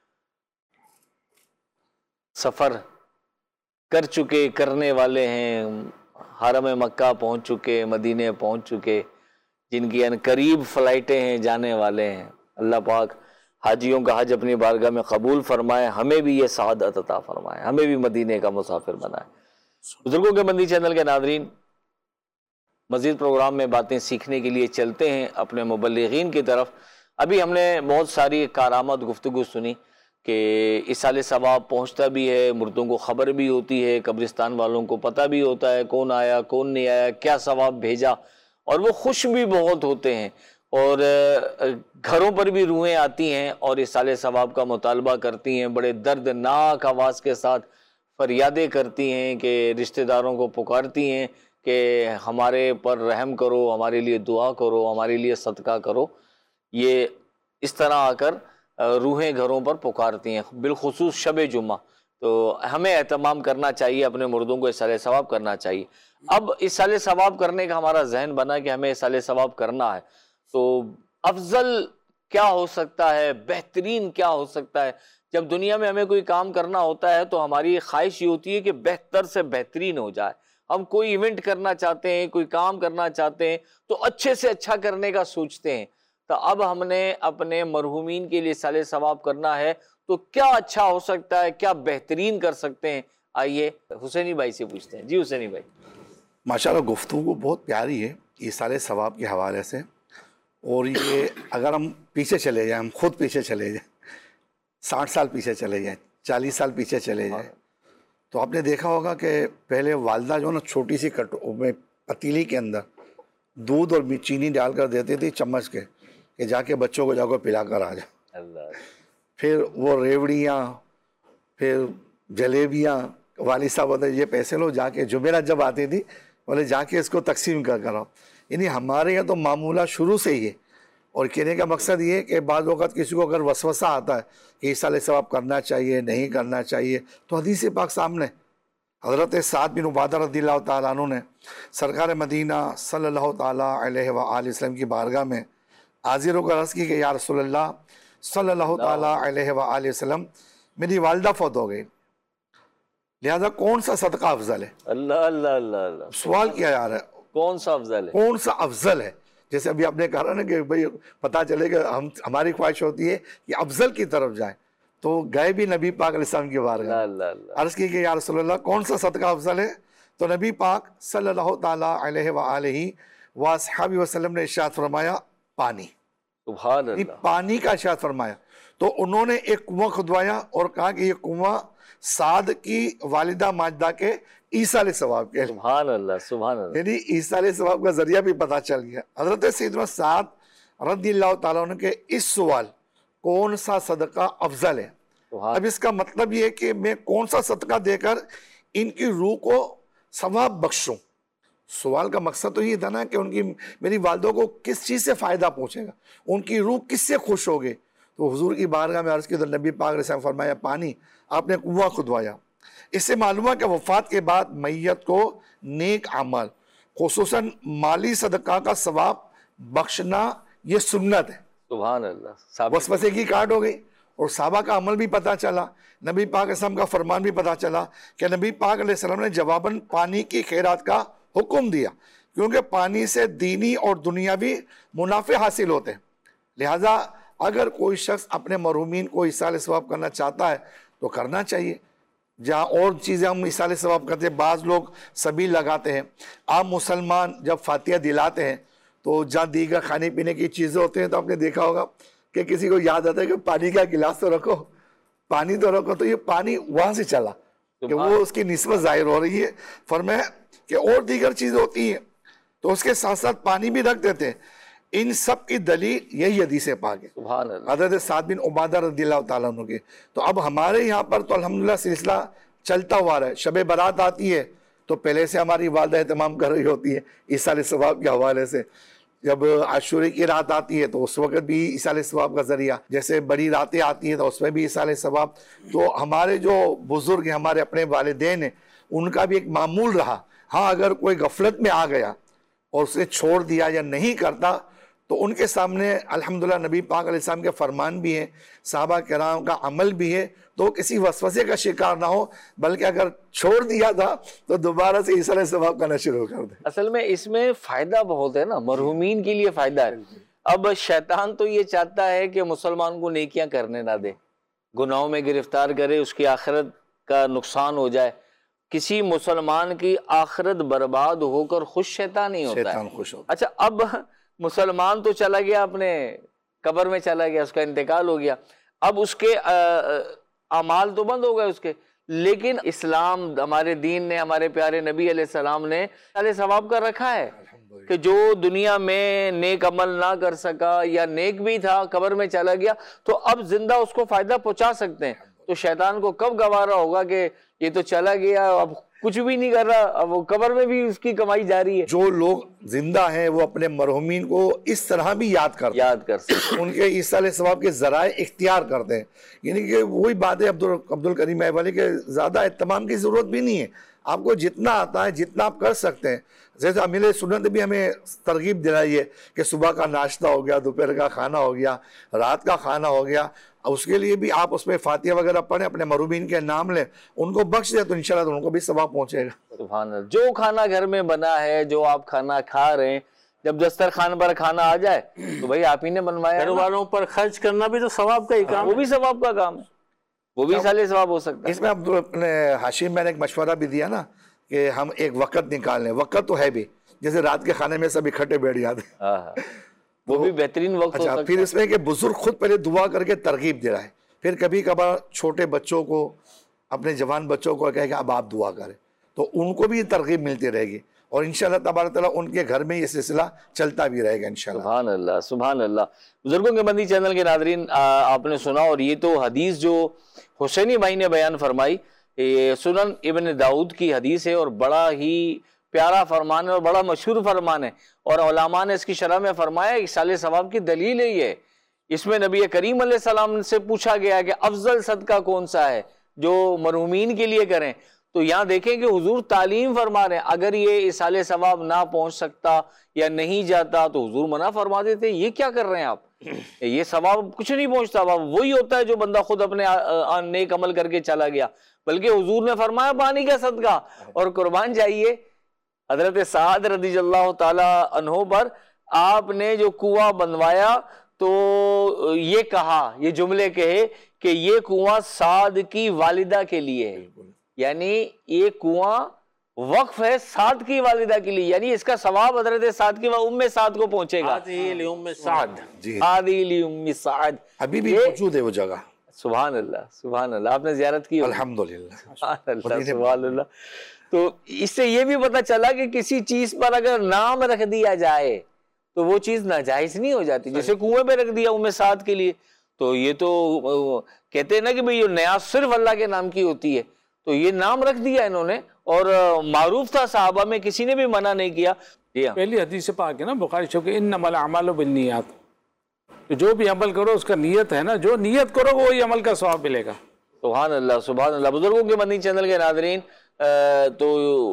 سفر کر چکے، کرنے والے ہیں، حرم مکہ پہنچ چکے، مدینے پہنچ چکے، جن کی ان قریب فلائٹیں ہیں جانے والے ہیں۔ اللہ پاک حاجیوں کا حج اپنی بارگاہ میں قبول فرمائے، ہمیں بھی یہ سعادت عطا فرمائے، ہمیں بھی مدینے کا مسافر بنائے۔ بزرگوں کے مندی چینل کے ناظرین، مزید پروگرام میں باتیں سیکھنے کے لیے چلتے ہیں اپنے مبلغین کی طرف۔ ابھی ہم نے بہت ساری کارآمد گفتگو سنی کہ ایصال ثواب پہنچتا بھی ہے، مردوں کو خبر بھی ہوتی ہے، قبرستان والوں کو پتہ بھی ہوتا ہے کون آیا کون نہیں آیا، کیا ثواب بھیجا، اور وہ خوش بھی بہت ہوتے ہیں، اور گھروں پر بھی روحیں آتی ہیں اور ایصال ثواب کا مطالبہ کرتی ہیں، بڑے دردناک آواز کے ساتھ فریادیں کرتی ہیں کہ رشتہ داروں کو پکارتی ہیں کہ ہمارے پر رحم کرو، ہمارے لیے دعا کرو، ہمارے لیے صدقہ کرو۔ یہ اس طرح آ کر روحیں گھروں پر پکارتی ہیں، بالخصوص شب جمعہ۔ تو ہمیں اہتمام کرنا چاہیے، اپنے مردوں کو ایصال ثواب کرنا چاہیے۔ اب ایصال ثواب کرنے کا ہمارا ذہن بنا کہ ہمیں ایصال ثواب کرنا ہے، تو افضل کیا ہو سکتا ہے، بہترین کیا ہو سکتا ہے؟ جب دنیا میں ہمیں کوئی کام کرنا ہوتا ہے تو ہماری خواہش یہ ہوتی ہے کہ بہتر سے بہترین ہو جائے۔ ہم کوئی ایونٹ کرنا چاہتے ہیں، کوئی کام کرنا چاہتے ہیں تو اچھے سے اچھا کرنے کا سوچتے ہیں۔ تو اب ہم نے اپنے مرحومین کے لیے ایصال ثواب کرنا ہے تو کیا اچھا ہو سکتا ہے، کیا بہترین کر سکتے ہیں؟ آئیے حسینی بھائی سے پوچھتے ہیں۔ جی حسینی بھائی۔ ماشاءاللہ گفتگو بہت پیاری ہے، ایصال ثواب کے حوالے سے، اور یہ اگر ہم پیچھے چلے جائیں، ہم خود پیچھے چلے جائیں، ساٹھ سال پیچھے چلے جائیں، چالیس سال پیچھے چلے جائیں، تو آپ نے دیکھا ہوگا کہ پہلے والدہ جو نا چھوٹی سی کٹو میں پتیلی کے اندر دودھ اور چینی ڈال کر دیتی تھی چمچ کے، کہ جا کے بچوں کو جا کے پلا کر آ جا۔ پھر وہ ریوڑیاں، پھر جلیبیاں، والد صاحب ہوتے یہ پیسے لو، جا کے جمعرات جب آتی تھی بولے جا کے اس کو تقسیم کر کر آؤ۔ یعنی ہمارے یہاں تو معمولہ شروع سے ہی ہے، اور کہنے کا مقصد یہ ہے کہ بعض اوقات کسی کو اگر وسوسہ آتا ہے کہ ایصال ثواب کرنا چاہیے نہیں کرنا چاہیے، تو حدیث پاک سامنے حضرت سعد بن عبادہ رضی اللہ تعالیٰ عنہ نے سرکار مدینہ صلی اللہ تعالیٰ علیہ وآلہ وسلم کی بارگاہ میں حاضر ہو کر عرض کی کہ یا رسول اللہ صلی اللہ تعالیٰ علیہ وآلہ وسلم، میری والدہ فوت ہو گئی، لہذا کون سا صدقہ افضل ہے؟ اللہ اللہ اللہ اللہ، سوال کیا جا رہا ہے کون سا افضل ہے؟ کون سا افضل ہے؟ جیسے ابھی آپ نے کہا نا کہ بھئی پتہ چلے کہ ہم ہماری خواہش ہوتی ہے کہ افضل کی طرف جائیں، تو گئے بھی نبی پاک علیہ السلام کی بارگاہ، اللہ اللہ، عرض کی کہ یا رسول اللہ کون سا صدقہ افضل ہے؟ تو نبی پاک صلی اللہ تعالیٰ علیہ وآلہ وصحبہ وسلم نے ارشاد فرمایا پانی، سبحان یہ اللہ، پانی کا ارشاد فرمایا۔ تو انہوں نے ایک کنواں کھدوایا اور کہا کہ یہ کنواں سعد کی والدہ ماجدہ کے ایصال ثواب کے، سبحان اللہ سبحان اللہ، یعنی ایصال ثواب کا ذریعہ بھی پتہ چل گیا۔ حضرت سیدنا سعد رضی اللہ تعالیٰ عنہ کے اس سوال کون سا صدقہ افضل ہے، اب اس کا مطلب یہ ہے کہ میں کون سا صدقہ دے کر ان کی روح کو ثواب بخشوں۔ سوال کا مقصد تو یہ تھا نا کہ ان کی میری والدوں کو کس چیز سے فائدہ پہنچے گا، ان کی روح کس سے خوش ہوگی۔ تو حضور کی بارگاہ میں عرض کی تو نبی پاک علیہ السلام فرمایا پانی، آپ نے کنواں کھدوایا۔ اس سے معلوم ہے کہ وفات کے بعد میت کو نیک عمل خصوصاً مالی صدقہ کا ثواب بخشنا یہ سنت ہے۔ سبحان اللہ، وسوسے کی کاٹ ہو گئی، اور صحابہ کا عمل بھی پتہ چلا، نبی پاک علیہ السلام کا فرمان بھی پتہ چلا کہ نبی پاک علیہ السلام نے جواباً پانی کی خیرات کا حکم دیا، کیونکہ پانی سے دینی اور دنیاوی منافع حاصل ہوتے ہیں۔ لہٰذا اگر کوئی شخص اپنے مرحومین کو ایصال ثواب کرنا چاہتا ہے تو کرنا چاہیے۔ جہاں اور چیزیں ہم ایصال ثواب کرتے ہیں، بعض لوگ سبیل لگاتے ہیں، عام مسلمان جب فاتحہ دلاتے ہیں تو جہاں دیگر کھانے پینے کی چیزیں ہوتے ہیں تو آپ نے دیکھا ہوگا کہ کسی کو یاد آتا ہے کہ پانی کا گلاس تو رکھو، پانی تو رکھو، تو یہ پانی وہاں سے چلا کہ وہ اس کی نسبت ظاہر ہو رہی ہے۔ فرمایا کہ اور دیگر چیزیں ہوتی ہیں تو اس کے ساتھ ساتھ پانی بھی رکھ دیتے ہیں۔ ان سب کی دلیل یہی حدیث پاک ہے، سبحان اللہ، حضرت سعد بن عبادہ رضی اللہ تعالیٰ عنہ کے۔ تو اب ہمارے یہاں پر تو الحمدللہ سلسلہ چلتا ہوا رہا ہے، شب برات آتی ہے تو پہلے سے ہماری والدہ اہتمام کر رہی ہوتی ہے ایصال ثواب کے حوالے سے۔ جب عاشورے کی رات آتی ہے تو اس وقت بھی ایصال ثواب کا ذریعہ، جیسے بڑی راتیں آتی ہیں تو اس میں بھی ایصال ثواب۔ تو ہمارے جو بزرگ ہیں، ہمارے اپنے والدین ہیں، ان کا بھی ایک معمول رہا۔ ہاں اگر کوئی غفلت میں آ گیا اور اسے چھوڑ دیا یا نہیں کرتا تو ان کے سامنے الحمدللہ نبی پاک علیہ السلام کے فرمان بھی ہیں، صحابہ کرام کا عمل بھی ہے، تو کسی وسوسے کا شکار نہ ہو، بلکہ اگر چھوڑ دیا تھا تو دوبارہ سے ایصال ثواب کرنا شروع کر دیں۔ اصل میں اس میں فائدہ بہت ہے نا، مرحومین کے لیے فائدہ ہے۔ اب شیطان تو یہ چاہتا ہے کہ مسلمان کو نیکیاں کرنے نہ دے، گناہوں میں گرفتار کرے، اس کی آخرت کا نقصان ہو جائے۔ کسی مسلمان کی آخرت برباد ہو کر خوش شیطان نہیں ہوتا ہے۔ شیطان خوش ہوتا ہے۔ اچھا اب مسلمان تو چلا گیا، اپنے قبر میں چلا گیا، اس کا انتقال ہو گیا، اب اس کے اعمال تو بند ہو گئے اس کے، لیکن اسلام ہمارے دین نے، ہمارے پیارے نبی علیہ السلام نے ایصال ثواب کا رکھا ہے کہ جو دنیا میں نیک عمل نہ کر سکا یا نیک بھی تھا قبر میں چلا گیا تو اب زندہ اس کو فائدہ پہنچا سکتے ہیں۔ تو شیطان کو کب گوارا ہوگا کہ یہ تو چلا گیا، اب کچھ بھی نہیں کر رہا، اب وہ قبر میں بھی اس کی کمائی جاری ہے۔ جو لوگ زندہ ہیں وہ اپنے مرحومین کو اس طرح بھی یاد کرتے ہیں، یاد کر سکتے ان کے ایصال ثواب کے ذرائع اختیار کرتے ہیں۔ یعنی کہ وہی بات ہے عبد الکریم والی کہ زیادہ اہتمام کی ضرورت بھی نہیں ہے، آپ کو جتنا آتا ہے جتنا آپ کر سکتے ہیں۔ جیسے امیر سنت بھی ہمیں ترغیب دلائی ہے کہ صبح کا ناشتہ ہو گیا، دوپہر کا کھانا ہو گیا، رات کا کھانا ہو گیا، اس کے لیے بھی آپ اس میں فاتحہ وغیرہ پڑھیں، اپنے مرحومین کے نام لیں، ان کو بخش دیں تو انشاءاللہ ان کو بھی ثواب پہنچے گا۔ سبحان اللہ۔ جو کھانا گھر میں بنا ہے، جو آپ کھانا کھا رہے ہیں، جب دسترخوان پر کھانا آ جائے تو بھائی آپ ہی نے بنوایا، گھر والوں پر خرچ کرنا بھی تو ثواب کا ہی کام ہے، وہ بھی ثواب کا کام ہے، وہ بھی ایصال ثواب ہو سکتا ہے۔ اس میں عبد ہاشم میں نے ایک مشورہ بھی دیا نا کہ ہم ایک وقت نکال لیں، وقت تو ہے بھی جیسے رات کے کھانے میں سب اکٹھے بیٹھ جاتے ہیں. ہاں ہاں وہ بھی بہترین وقت ہو اچھا سکتا پھر ہے. اس میں کہ بزرگ خود پہلے دعا کر کے ترغیب دے رہا ہے, پھر کبھی کبھار چھوٹے بچوں کو, اپنے جوان بچوں کو کہے کہ اب آپ دعا کریں, تو ان کو بھی یہ ترغیب ملتی رہے گی, اور انشاءاللہ تبارک تعالیٰ ان کے گھر میں یہ سلسلہ چلتا بھی رہے گا انشاءاللہ. سبحان اللہ سبحان اللہ. بزرگوں کے مندی چینل کے ناظرین آپ نے سنا, اور یہ تو حدیث جو حسینی بھائی نے بیان فرمائی, یہ سنن ابن داؤد کی حدیث ہے, اور بڑا ہی پیارا فرمان ہے اور بڑا مشہور فرمان ہے, اور علماء نے اس کی شرح میں فرمایا ایصال ثواب کی دلیل ہے یہ. اس میں نبی کریم علیہ السلام سے پوچھا گیا کہ افضل صدقہ کون سا ہے جو مرحومین کے لیے کریں, تو یہاں دیکھیں کہ حضور تعلیم فرما رہے ہیں. اگر یہ ایصال ثواب نہ پہنچ سکتا یا نہیں جاتا تو حضور منع فرما دیتے, یہ کیا کر رہے ہیں آپ, یہ ثواب کچھ نہیں پہنچتا, وہی ہوتا ہے جو بندہ خود اپنے نیک عمل کر کے چلا گیا. بلکہ حضور نے فرمایا پانی کا صدقہ, اور قربان جائیے حضرت سعد رضی اللہ تعالی عنہ پر آپ نے جو کنواں بنوایا تو یہ کہا, یہ جملے کہے کہ یہ کنواں سعد کی والدہ کے لیے ہے, یعنی یہ کنواں وقف ہے سعد کی والدہ کے لیے, یعنی اس کا ثواب حضرت سعد کی ام سعد کو پہنچے گا. ام سعد, جی عادی ام سعد ابھی بھی موجود ہے وہ جگہ. سبحان اللہ سبحان اللہ. آپ نے زیارت کی؟ الحمدللہ سبحان اللہ سبحان اللہ. تو اس سے یہ بھی پتہ چلا کہ کسی چیز پر اگر نام رکھ دیا جائے تو وہ چیز ناجائز نہیں ہو جاتی. جیسے کنویں پہ رکھ دیا ام سعد کے لیے, تو یہ تو کہتے ہیں نا کہ بھئی یہ نیاز صرف اللہ کے نام کی ہوتی ہے, تو یہ نام رکھ دیا انہوں نے, اور معروف تھا صحابہ میں, کسی نے بھی منع نہیں کیا. پہلی حدیث پاک ہے نا بخاری شریف کہ انما الاعمال بالنیات, جو بھی عمل کرو اس کا نیت ہے نا, جو نیت کرو وہی عمل کا ثواب ملے گا. سبحان اللہ سبحان اللہ. بزرگوں کے مدنی چینل کے ناظرین, تو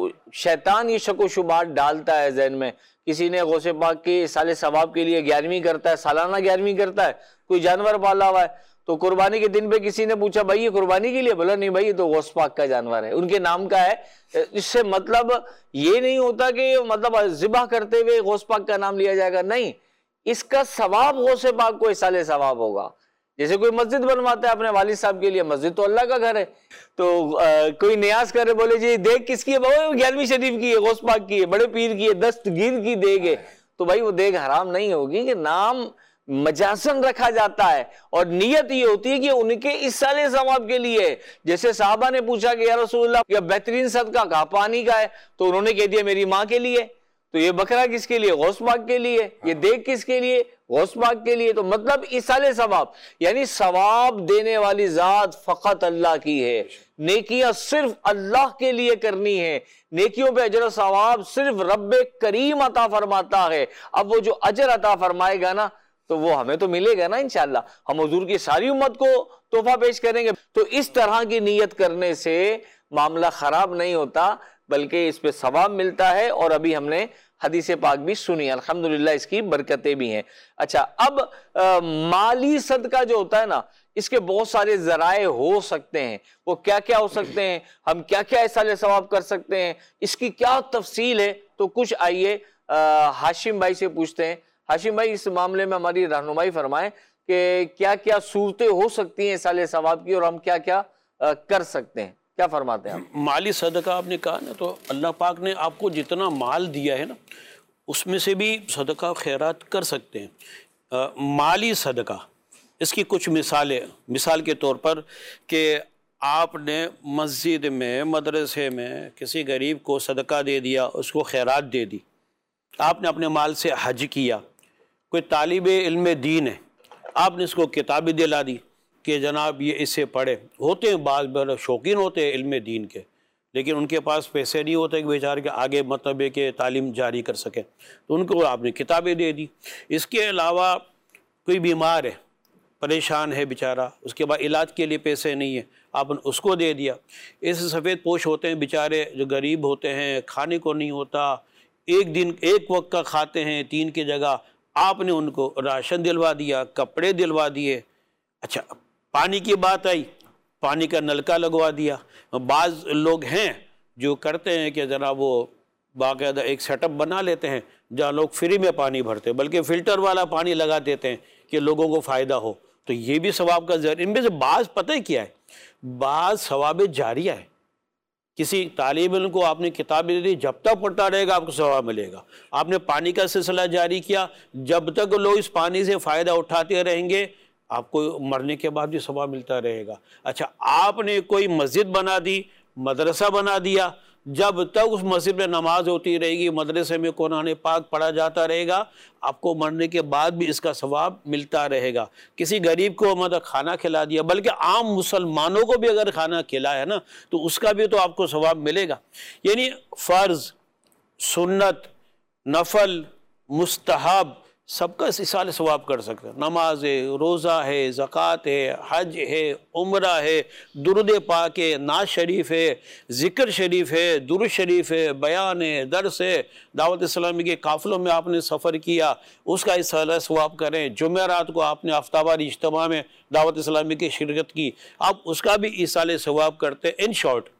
شیطان یہ شک و شبہات ڈالتا ہے ذہن میں. کسی نے غوث پاک کے سال ثواب کے لیے گیارہویں کرتا ہے, سالانہ گیارہویں کرتا ہے, کوئی جانور پالا ہوا ہے, تو قربانی کے دن پہ کسی نے پوچھا بھائی یہ قربانی کے لیے, بولا نہیں بھائی یہ تو غوث پاک کا جانور ہے, ان کے نام کا ہے. اس سے مطلب یہ نہیں ہوتا کہ مطلب ذبح کرتے ہوئے غوث پاک کا نام لیا جائے گا, نہیں, اس کا ثواب غوث پاک کو ایصال ثواب ہوگا. جیسے کوئی مسجد بنواتا ہے اپنے والد صاحب کے لیے, مسجد تو اللہ کا گھر ہے, تو کوئی نیاز کرے بولے جی دیکھ کس کی ہے, گیارہویں شریف کی ہے, غوث پاک کی ہے, بڑے پیر کی ہے, دستگیر کی دیگ ہے, تو بھائی وہ دیگ حرام نہیں ہوگی, کہ نام مجازن رکھا جاتا ہے, اور نیت یہ ہوتی ہے کہ ان کے ایصال ثواب کے لیے. جیسے صحابہ نے پوچھا کہ یا رسول اللہ یہ بہترین صدقہ کہا پانی کا ہے, تو انہوں نے کہہ دیا میری ماں کے لیے. تو یہ بکرا کس کے لیے, غوث پاک کے لیے. یہ دیگ کس کے لیے, غوث پاک کے لیے. تو مطلب ایصال ثواب یعنی ثواب دینے والی ذات فقط اللہ کی ہے, نیکیاں صرف اللہ کے لیے کرنی ہے, نیکیوں پہ اجر و ثواب صرف رب کریم عطا فرماتا ہے. اب وہ جو اجر عطا فرمائے گا نا تو وہ ہمیں تو ملے گا نا انشاءاللہ, ہم حضور کی ساری امت کو تحفہ پیش کریں گے. تو اس طرح کی نیت کرنے سے معاملہ خراب نہیں ہوتا, بلکہ اس پہ ثواب ملتا ہے. اور ابھی ہم نے حدیث پاک بھی سنی, الحمدللہ اس کی برکتیں بھی ہیں. اچھا, اب مالی صدقہ جو ہوتا ہے نا, اس کے بہت سارے ذرائع ہو سکتے ہیں. وہ کیا کیا ہو سکتے ہیں, ہم کیا کیا ایصال ثواب کر سکتے ہیں, اس کی کیا تفصیل ہے, تو کچھ آئیے ہاشم بھائی سے پوچھتے ہیں. ہاشم بھائی اس معاملے میں ہماری رہنمائی فرمائیں کہ کیا کیا صورتیں ہو سکتی ہیں ایصال ثواب کی, اور ہم کیا کیا کر سکتے ہیں, کیا فرماتے ہیں آپ؟ مالی صدقہ آپ نے کہا نا, تو اللہ پاک نے آپ کو جتنا مال دیا ہے نا اس میں سے بھی صدقہ خیرات کر سکتے ہیں. مالی صدقہ اس کی کچھ مثالیں, مثال کے طور پر کہ آپ نے مسجد میں, مدرسے میں کسی غریب کو صدقہ دے دیا, اس کو خیرات دے دی. آپ نے اپنے مال سے حج کیا. کوئی طالب علم دین ہے, آپ نے اس کو کتابیں دلا دی کہ جناب یہ اسے پڑھے. ہوتے ہیں بعض بڑے شوقین ہوتے ہیں علم دین کے, لیکن ان کے پاس پیسے نہیں ہوتے کہ بیچارے کہ آگے مطلب ہے کہ تعلیم جاری کر سکیں, تو ان کو آپ نے کتابیں دے دی. اس کے علاوہ کوئی بیمار ہے, پریشان ہے بیچارہ, اس کے بعد علاج کے لیے پیسے نہیں ہیں, آپ نے اس کو دے دیا. ایسے سفید پوش ہوتے ہیں بیچارے جو غریب ہوتے ہیں, کھانے کو نہیں ہوتا, ایک دن ایک وقت کا کھاتے ہیں تین کی جگہ, آپ نے ان کو راشن دلوا دیا, کپڑے دلوا دیے. اچھا, پانی کی بات آئی, پانی کا نلکا لگوا دیا. بعض لوگ ہیں جو کرتے ہیں کہ جناب وہ باقاعدہ ایک سیٹ اپ بنا لیتے ہیں جہاں لوگ فری میں پانی بھرتے ہیں, بلکہ فلٹر والا پانی لگا دیتے ہیں کہ لوگوں کو فائدہ ہو. تو یہ بھی ثواب کا ذریعہ. ان میں سے بعض پتہ ہی کیا ہے, بعض ثواب جاریہ ہے کسی طالب علم کو آپ نے کتابیں دے دی، جب تک پڑھتا رہے گا آپ کو ثواب ملے گا. آپ نے پانی کا سلسلہ جاری کیا، جب تک لوگ اس پانی سے فائدہ اٹھاتے رہیں گے آپ کو مرنے کے بعد بھی ثواب ملتا رہے گا. اچھا آپ نے کوئی مسجد بنا دی، مدرسہ بنا دیا، جب تک اس مسجد میں نماز ہوتی رہے گی، مدرسے میں قرآن پاک پڑھا جاتا رہے گا، آپ کو مرنے کے بعد بھی اس کا ثواب ملتا رہے گا. کسی غریب کو مطلب کھانا کھلا دیا، بلکہ عام مسلمانوں کو بھی اگر کھانا کھلایا نا تو اس کا بھی تو آپ کو ثواب ملے گا. یعنی فرض، سنت، نفل، مستحب سب کا اصال ثواب کر سکتے ہیں. نماز ہے، روزہ ہے، زکوٰۃ ہے، حج ہے، عمرہ ہے، درود پاک ہے، نعت شریف ہے، ذکر شریف ہے، درود شریف ہے، بیان ہے، درس ہے، دعوت اسلامی کے قافلوں میں آپ نے سفر کیا اس کا اصال ثواب کریں. جمعرات کو آپ نے ہفتہ اجتماع میں دعوت اسلامی کی شرکت کی، آپ اس کا بھی اصال ثواب کرتے. ان شارٹ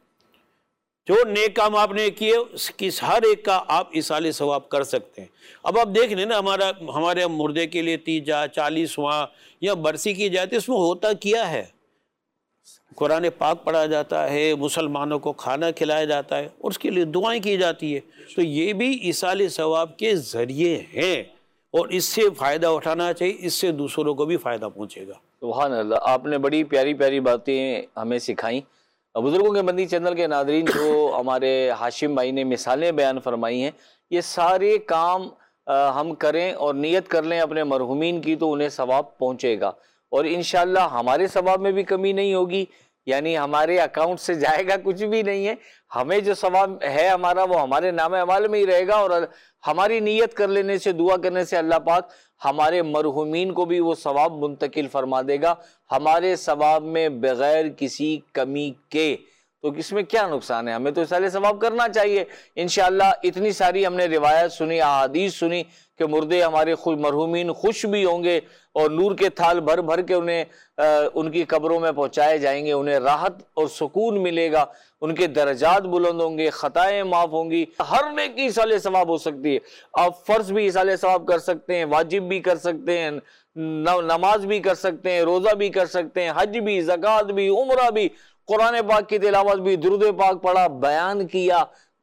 جو نیک کام آپ نے کیے اس کی ہر ایک کا آپ اصال ثواب کر سکتے ہیں. اب آپ دیکھ لیں نا ہمارا ہمارے مردے کے لیے تیجا، چالیسواں یا برسی کی جاتی ہے، اس میں ہوتا کیا ہے؟ قرآن پاک پڑھا جاتا ہے، مسلمانوں کو کھانا کھلایا جاتا ہے اور اس کے لیے دعائیں کی جاتی ہے. تو یہ بھی اصال ثواب کے ذریعے ہیں اور اس سے فائدہ اٹھانا چاہیے، اس سے دوسروں کو بھی فائدہ پہنچے گا. سبحان اللہ، آپ نے بڑی پیاری پیاری باتیں ہمیں سکھائیں. بزرگوں کے مدنی چینل کے ناظرین، جو ہمارے ہاشم بھائی نے مثالیں بیان فرمائی ہیں، یہ سارے کام ہم کریں اور نیت کر لیں اپنے مرحومین کی تو انہیں ثواب پہنچے گا اور انشاءاللہ ہمارے ثواب میں بھی کمی نہیں ہوگی. یعنی ہمارے اکاؤنٹ سے جائے گا کچھ بھی نہیں ہے، ہمیں جو ثواب ہے ہمارا وہ ہمارے نام اعمال میں ہی رہے گا اور ہماری نیت کر لینے سے، دعا کرنے سے اللہ پاک ہمارے مرحومین کو بھی وہ ثواب منتقل فرما دے گا ہمارے ثواب میں بغیر کسی کمی کے. تو اس میں کیا نقصان ہے؟ ہمیں تو اصال ثواب کرنا چاہیے. انشاءاللہ اتنی ساری ہم نے روایت سنی، احادیث سنی کہ مردے ہمارے مرحومین خوش بھی ہوں گے اور نور کے تھال بھر بھر کے انہیں ان کی قبروں میں پہنچائے جائیں گے، انہیں راحت اور سکون ملے گا، ان کے درجات بلند ہوں گے، خطائیں معاف ہوں گی، ہر نیکی اصال ثواب ہو سکتی ہے. آپ فرض بھی اصال ثواب کر سکتے ہیں، واجب بھی کر سکتے ہیں، نماز بھی کر سکتے ہیں، روزہ بھی کر سکتے ہیں، حج بھی، زکوٰۃ بھی، عمرہ بھی، قرآن پاک کی تلاوت بھی، درود پاک پڑھا، بیان کیا،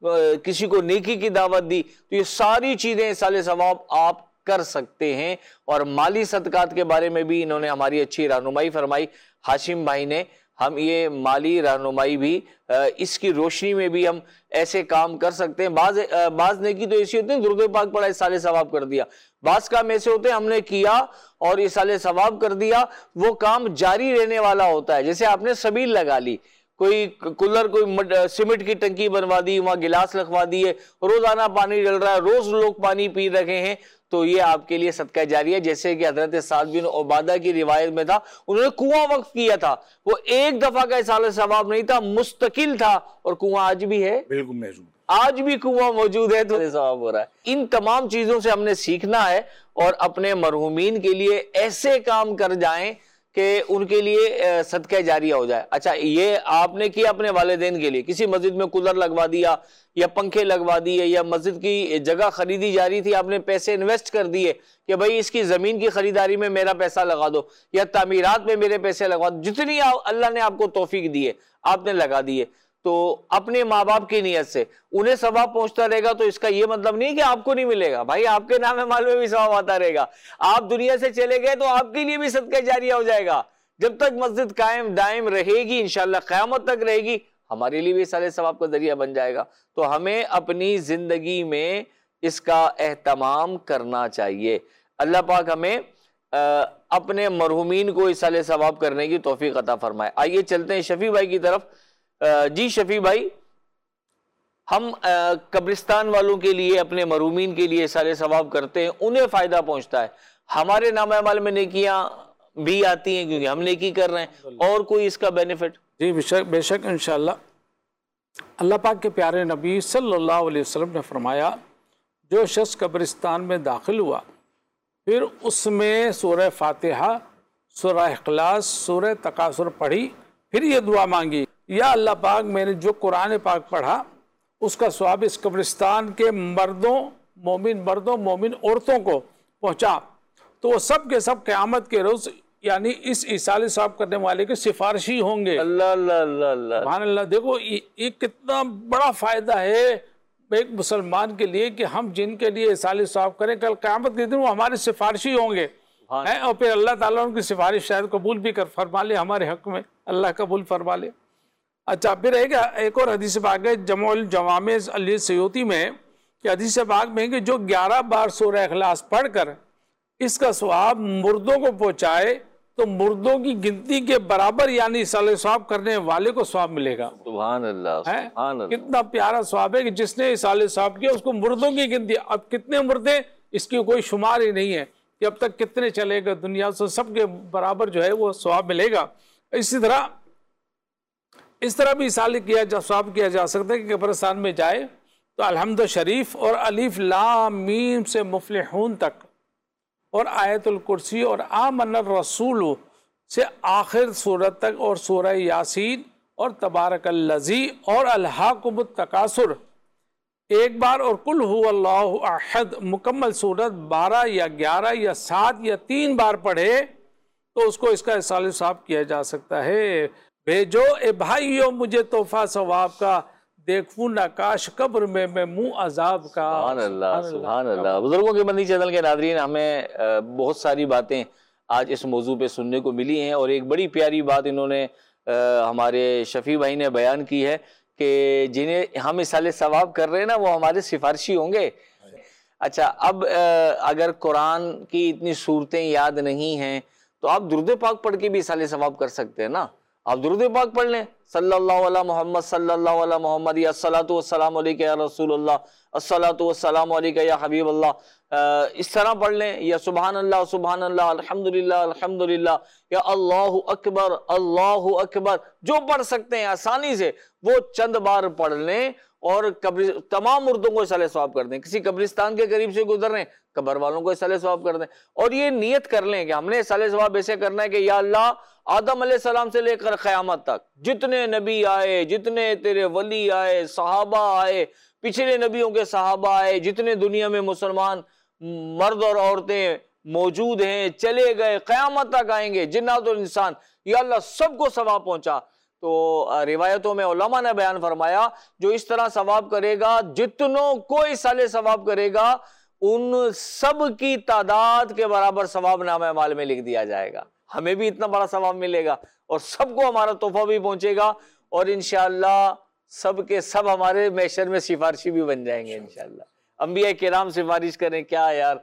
کسی کو نیکی کی دعوت دی، تو یہ ساری چیزیں اصال ثواب آپ کر سکتے ہیں. اور مالی صدقات کے بارے میں بھی انہوں نے ہماری اچھی رہنمائی فرمائی ہاشم بھائی نے. ہم یہ مالی رہنمائی بھی اس کی روشنی میں بھی ہم ایسے کام کر سکتے ہیں. بعض بعض نیکی تو ایسی ہوتی ہیں درود پاک پڑھا اصال ثواب کر دیا، بعض کام ایسے ہوتے ہیں ہم نے کیا اور اصال ثواب کر دیا، وہ کام جاری رہنے والا ہوتا ہے. جیسے آپ نے سبیل لگا لی، کوئی کولر، کوئی سیمنٹ کی ٹنکی بنوا دی، وہاں گلاس لگوا دیے، روزانہ پانی ڈل رہا ہے، روز لوگ پانی پی رہے ہیں، تو یہ آپ کے لیے صدقہ جاریہ. جیسے کہ حضرت سعد بن عبادہ کی روایت میں تھا، انہوں نے کنواں وقف کیا تھا، وہ ایک دفعہ کا اصال ثواب نہیں تھا، مستقل تھا، اور کنواں آج بھی ہے، بالکل موجود، آج بھی کنواں موجود ہے، تو ثواب ہو رہا ہے. ان تمام چیزوں سے ہم نے سیکھنا ہے اور اپنے مرحومین کے لیے ایسے کام کر جائیں کہ ان کے لیے صدقہ جاریہ ہو جائے. اچھا یہ آپ نے کیا اپنے والدین کے لیے، کسی مسجد میں کولر لگوا دیا یا پنکھے لگوا دیے یا مسجد کی جگہ خریدی جا رہی تھی، آپ نے پیسے انویسٹ کر دیے کہ بھائی اس کی زمین کی خریداری میں میرا پیسہ لگا دو یا تعمیرات میں میرے پیسے لگوا دو، جتنی اللہ نے آپ کو توفیق دی ہے آپ نے لگا دیے. تو اپنے ماں باپ کی نیت سے انہیں ثواب پہنچتا رہے گا، تو اس کا یہ مطلب نہیں کہ آپ کو نہیں ملے گا. بھائی آپ کے نام مال میں بھی ثواب آتا رہے گا. آپ دنیا سے چلے گئے تو آپ کے لیے بھی صدقہ جاریہ ہو جائے گا. جب تک مسجد قائم دائم رہے گی، انشاءاللہ قیامت تک رہے گی، ہمارے لیے بھی اصال ثواب کا ذریعہ بن جائے گا. تو ہمیں اپنی زندگی میں اس کا اہتمام کرنا چاہیے. اللہ پاک ہمیں اپنے مرحومین کو اصال ثواب کرنے کی توفیق عطا فرمائے. آئیے چلتے ہیں شفیع بھائی کی طرف. جی شفیع بھائی، ہم قبرستان والوں کے لیے، اپنے مرحومین کے لیے اصال ثواب کرتے ہیں، انہیں فائدہ پہنچتا ہے، ہمارے نام اعمال میں نیکیاں بھی آتی ہیں کیونکہ ہم نیکی کر رہے ہیں، اور کوئی اس کا بینیفٹ؟ جی بے شک بے شک انشاءاللہ. اللہ پاک کے پیارے نبی صلی اللہ علیہ وسلم نے فرمایا، جو شخص قبرستان میں داخل ہوا پھر اس میں سورہ فاتحہ، سورہ اخلاص، سورہ تکاثر پڑھی، پھر یہ دعا مانگی، یا اللہ پاک میں نے جو قرآن پاک پڑھا اس کا ثواب اس قبرستان کے مردوں، مومن مردوں، مومن عورتوں کو پہنچا، تو وہ سب کے سب قیامت کے روز یعنی اس ایصال ثواب کرنے والے کے سفارشی ہوں گے. اللہ اللہ اللہ اللہ سبحان اللہ. دیکھو یہ کتنا بڑا فائدہ ہے ایک مسلمان کے لیے کہ ہم جن کے لیے ایصال ثواب کریں کل قیامت کے دن وہ ہمارے سفارشی ہوں گے ہیں اور پھر اللہ تعالیٰ ان کی سفارش شاید قبول بھی کر فرما لے ہمارے حق میں. اللہ قبول فرما لے. اچھا پھر ایک ایک اور حدیث پاک ہے جمع الجوامع علی سیوطی میں کہ حدیث پاک میں کہ جو گیارہ بار سورہ اخلاص پڑھ کر اس کا ثواب مردوں کو پہنچائے تو مردوں کی گنتی کے برابر یعنی ایصال ثواب کرنے والے کو ثواب ملے گا. سبحان اللہ سبحان اللہ. کتنا پیارا ثواب ہے کہ جس نے ایصال ثواب کیا اس کو مردوں کی گنتی. اب کتنے مردے اس کی کوئی شمار ہی نہیں ہے کہ اب تک کتنے چلے گا دنیا سے سب کے برابر جو ہے وہ ثواب ملے گا. اسی طرح اس طرح بھی ایصال کیا جا ثواب کیا جا سکتا ہے کہ قبرستان میں جائے تو الحمد شریف اور الف لام میم سے مفلحون تک اور آیت الکرسی اور آمن الرسول سے آخر سورت تک اور سورہ یاسین اور تبارک الذی اور الہاکم التکاثر ایک بار اور قل هو اللہ احد مکمل سورت بارہ یا گیارہ یا سات یا تین بار پڑھے تو اس کو اس کا ایصال ثواب کیا جا سکتا ہے. بھیجو اے بھائیو مجھے تحفہ ثواب کا دیکھوں نہ کاش قبر میں میں منہ عذاب کا. سبحان اللہ سبحان اللہ. بزرگوں کے مدنی چینل کے ناظرین ہمیں بہت ساری باتیں آج اس موضوع پہ سننے کو ملی ہیں اور ایک بڑی پیاری بات انہوں نے ہمارے شفیع بھائی نے بیان کی ہے کہ جنہیں ہم ایصال ثواب کر رہے ہیں نا وہ ہمارے سفارشی ہوں گے. اچھا اب اگر قرآن کی اتنی صورتیں یاد نہیں ہیں تو آپ درود پاک پڑھ کے بھی ایصال ثواب کر سکتے ہیں نا. آپ درود پاک پڑھ لیں صلی اللہ علیہ محمد صلی اللہ علیہ محمد یا الصلاۃ والسلام علیک یا رسول اللہ الصلاۃ والسلام علیک یا حبیب اللہ, اس طرح پڑھ لیں یا سبحان اللہ سبحان اللہ الحمدللہ الحمدللہ یا اللہ اکبر اللہ اکبر جو پڑھ سکتے ہیں آسانی سے وہ چند بار پڑھ لیں اور قبر تمام مردوں کو ایصال ثواب کر دیں. کسی قبرستان کے قریب سے گزر رہے ہیں قبر والوں کو ایصال ثواب کر دیں اور یہ نیت کر لیں کہ ہم نے ایصال ثواب ایسے کرنا ہے کہ یا اللہ آدم علیہ السلام سے لے کر قیامت تک جتنے نبی آئے جتنے تیرے ولی آئے صحابہ آئے پچھلے نبیوں کے صحابہ آئے جتنے دنیا میں مسلمان مرد اور عورتیں موجود ہیں چلے گئے قیامت تک آئیں گے جنات اور انسان یا اللہ سب کو ثواب پہنچا. تو روایتوں میں علماء نے بیان فرمایا جو اس طرح ثواب کرے گا جتنوں کو ایصال ثواب کرے گا ان سب کی تعداد کے برابر ثواب نامہ اعمال میں لکھ دیا جائے گا. ہمیں بھی اتنا بڑا ثواب ملے گا اور سب کو ہمارا تحفہ بھی پہنچے گا اور انشاءاللہ سب کے سب ہمارے محشر میں سفارشی بھی بن جائیں گے انشاءاللہ. انبیاء کرام سفارش کریں کیا یار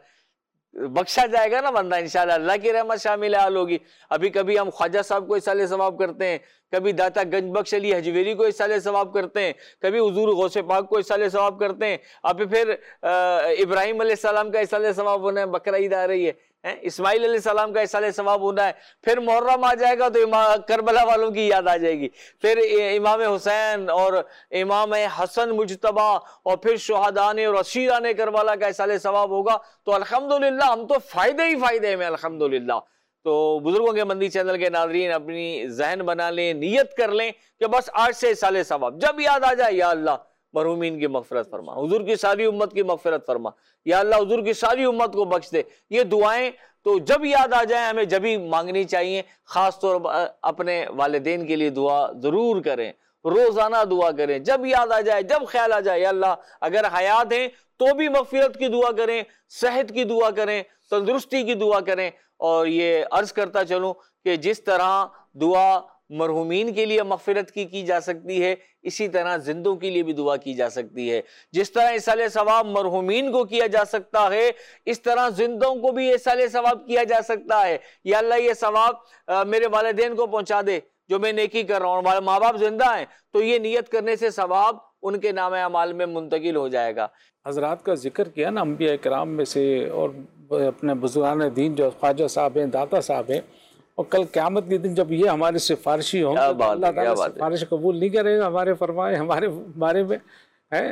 بخشا جائے گا نا بندہ انشاءاللہ. اللہ کی رحمت شامل حال ہوگی. ابھی کبھی ہم خواجہ صاحب کو ایصال ثواب کرتے ہیں کبھی داتا گنج بخش علی حجویری کو ایصال ثواب کرتے ہیں کبھی حضور غوث پاک کو ایصال ثواب کرتے ہیں. اب پھر ابراہیم علیہ السلام کا ایصال ثواب ہونا ہے بقرہ عید آ رہی ہے اسماعیل علیہ السلام کا ایصال ثواب ہونا ہے پھر محرم آ جائے گا تو کربلا والوں کی یاد آ جائے گی پھر امام حسین اور امام حسن مجتبی اور پھر شہداء اور اسیران کربلا کا ایصال ثواب ہوگا تو الحمدللہ ہم تو فائدے ہی فائدے میں الحمدللہ. تو بزرگوں کے مندی چینل کے ناظرین اپنی ذہن بنا لیں نیت کر لیں کہ بس آج سے ایصال ثواب جب یاد آ جائے یا اللہ مرحومین کی مغفرت فرما حضور کی ساری امت کی مغفرت فرما یا اللہ حضور کی ساری امت کو بخش دے. یہ دعائیں تو جب یاد آ جائیں ہمیں جبھی مانگنی چاہیے. خاص طور پر اپنے والدین کے لیے دعا ضرور کریں روزانہ دعا کریں جب یاد آ جائے جب خیال آ جائے یا اللہ اگر حیات ہیں تو بھی مغفرت کی دعا کریں صحت کی دعا کریں تندرستی کی دعا کریں. اور یہ عرض کرتا چلوں کہ جس طرح دعا مرحومین کے لیے مغفرت کی کی جا سکتی ہے اسی طرح زندوں کے لیے بھی دعا کی جا سکتی ہے. جس طرح ایصال ثواب مرحومین کو کیا جا سکتا ہے اس طرح زندوں کو بھی ایصال ثواب کیا جا سکتا ہے. یا اللہ یہ ثواب میرے والدین کو پہنچا دے جو میں نیکی کر رہا ہوں اور ماں باپ زندہ ہیں تو یہ نیت کرنے سے ثواب ان کے نام اعمال میں منتقل ہو جائے گا. حضرات کا ذکر کیا نا انبیاء کرام میں سے اور اپنے بزرگان دین جو خواجہ صاحب ہیں داتا صاحب ہیں اور کل قیامت کے دن جب یہ ہمارے سفارشی ہوں گے اللہ تعالیٰ سفارش قبول نہیں کرے گا ہمارے فرمائے ہمارے بارے میں ہے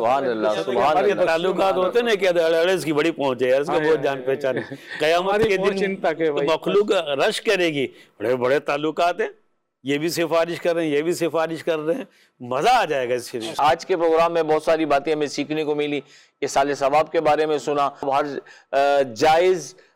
اللہ تعلقات ہوتے نا کہ اس کی بڑی پہنچ ہے اس کو بہت جان پہچان ہے قیامت کے دن مخلوق رش کرے گی بڑے بڑے تعلقات ہیں یہ بھی سفارش کر رہے ہیں یہ بھی سفارش کر رہے ہیں مزہ آ جائے گا اس کے لیے. آج کے پروگرام میں بہت ساری باتیں ہمیں سیکھنے کو ملی. ایصال ثواب کے بارے میں سنا ہر جائز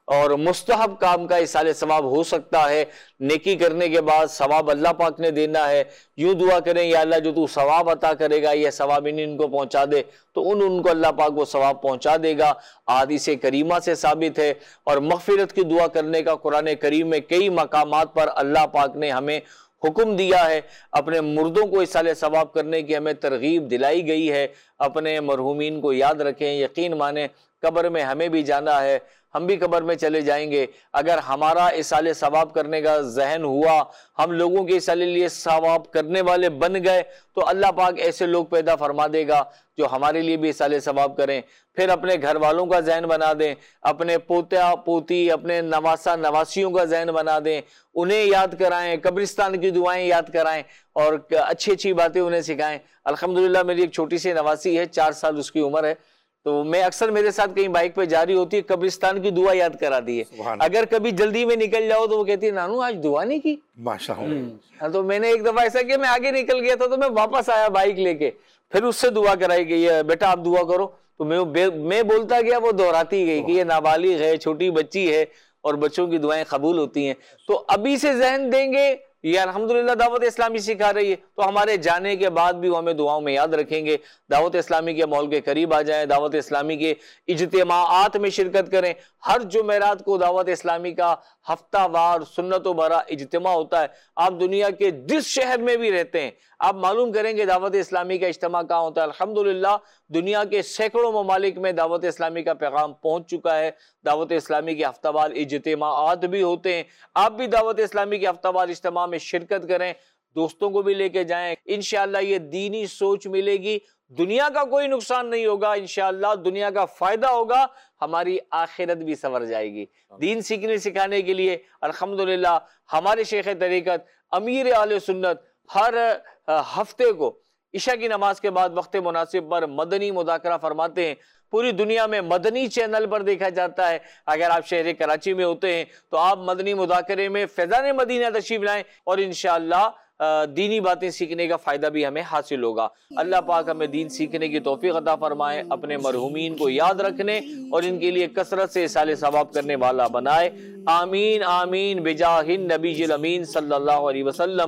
اور مستحب کام کا ایصال ثواب ہو سکتا ہے. نیکی کرنے کے بعد ثواب اللہ پاک نے دینا ہے. یوں دعا کریں یا اللہ جو تو ثواب عطا کرے گا یہ ثواب ان ان کو پہنچا دے, تو ان ان کو اللہ پاک وہ ثواب پہنچا دے گا. حدیث کریمہ سے ثابت ہے. اور مغفرت کی دعا کرنے کا قرآن کریم میں کئی مقامات پر اللہ پاک نے ہمیں حکم دیا ہے. اپنے مردوں کو ایصال ثواب کرنے کی ہمیں ترغیب دلائی گئی ہے. اپنے مرحومین کو یاد رکھیں, یقین مانیں قبر میں ہمیں بھی جانا ہے, ہم بھی قبر میں چلے جائیں گے. اگر ہمارا ایصال ثواب کرنے کا ذہن ہوا, ہم لوگوں کے ایصال لیے ثواب کرنے والے بن گئے, تو اللہ پاک ایسے لوگ پیدا فرما دے گا جو ہمارے لیے بھی ایصال ثواب کریں. پھر اپنے گھر والوں کا ذہن بنا دیں, اپنے پوتا پوتی, اپنے نواسا نواسیوں کا ذہن بنا دیں, انہیں یاد کرائیں, قبرستان کی دعائیں یاد کرائیں اور اچھی اچھی باتیں انہیں سکھائیں. الحمدللہ میری ایک چھوٹی سی نواسی ہے, چار سال اس کی عمر ہے, تو میں اکثر میرے ساتھ کہیں بائک پہ جاری ہوتی ہے, قبرستان کی دعا یاد کرا دی ہے. اگر کبھی جلدی میں نکل جاؤ تو وہ کہتی ہے نانو آج دعا نہیں کی. ماشاءاللہ. تو میں نے ایک دفعہ ایسا کیا, میں آگے نکل گیا تھا تو میں واپس آیا بائک لے کے, پھر اس سے دعا کرائی گئی ہے بیٹا آپ دعا کرو, تو میں میں بولتا گیا, وہ دہراتی گئی کہ یہ نابالغ ہے, چھوٹی بچی ہے اور بچوں کی دعائیں قبول ہوتی ہیں. تو ابھی سے ذہن دیں گے, یہ الحمدللہ دعوت اسلامی سکھا رہی ہے, تو ہمارے جانے کے بعد بھی وہ ہمیں دعاؤں میں یاد رکھیں گے. دعوت اسلامی کے ماحول کے قریب آ جائیں, دعوت اسلامی کے اجتماعات میں شرکت کریں. ہر جمعرات کو دعوت اسلامی کا ہفتہ وار سنت و برا اجتماع ہوتا ہے. آپ دنیا کے جس شہر میں بھی رہتے ہیں آپ معلوم کریں گے دعوت اسلامی کا اجتماع کہاں ہوتا ہے. الحمدللہ دنیا کے سینکڑوں ممالک میں دعوت اسلامی کا پیغام پہنچ چکا ہے. دعوت اسلامی کے ہفتہ وار اجتماعات بھی ہوتے ہیں. آپ بھی دعوت اسلامی کے ہفتہ وار اجتماع میں شرکت کریں, دوستوں کو بھی لے کے جائیں. انشاءاللہ یہ دینی سوچ ملے گی, دنیا کا کوئی نقصان نہیں ہوگا, انشاءاللہ دنیا کا فائدہ ہوگا, ہماری آخرت بھی سنور جائے گی. دین سیکھنے سکھانے کے لیے الحمدللہ ہمارے شیخ طریقت امیر اہل سنت ہر ہفتے کو عشاء کی نماز کے بعد وقت مناسب پر مدنی مذاکرہ فرماتے ہیں. پوری دنیا میں مدنی چینل پر دیکھا جاتا ہے. اگر آپ شہر کراچی میں ہوتے ہیں تو آپ مدنی مذاکرے میں فیضان مدینہ تشریف لائیں اور انشاءاللہ دینی باتیں سیکھنے کا فائدہ بھی ہمیں حاصل ہوگا. اللہ پاک ہمیں دین سیکھنے کی توفیق عطا فرمائے, اپنے مرحومین کو یاد رکھنے اور ان کے لیے کثرت سے ایصال ثواب کرنے والا بنائے. آمین آمین بجاہ النبی الامین صلی اللہ علیہ وسلم.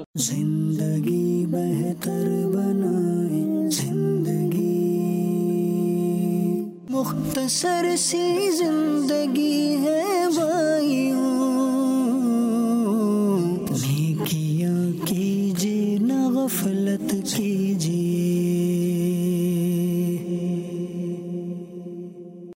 زندگی بہتر بنائے, زندگی مختصر سی زندگی ہے بھائیوں, نیکیاں کیجیے نہ غفلت کیجیے.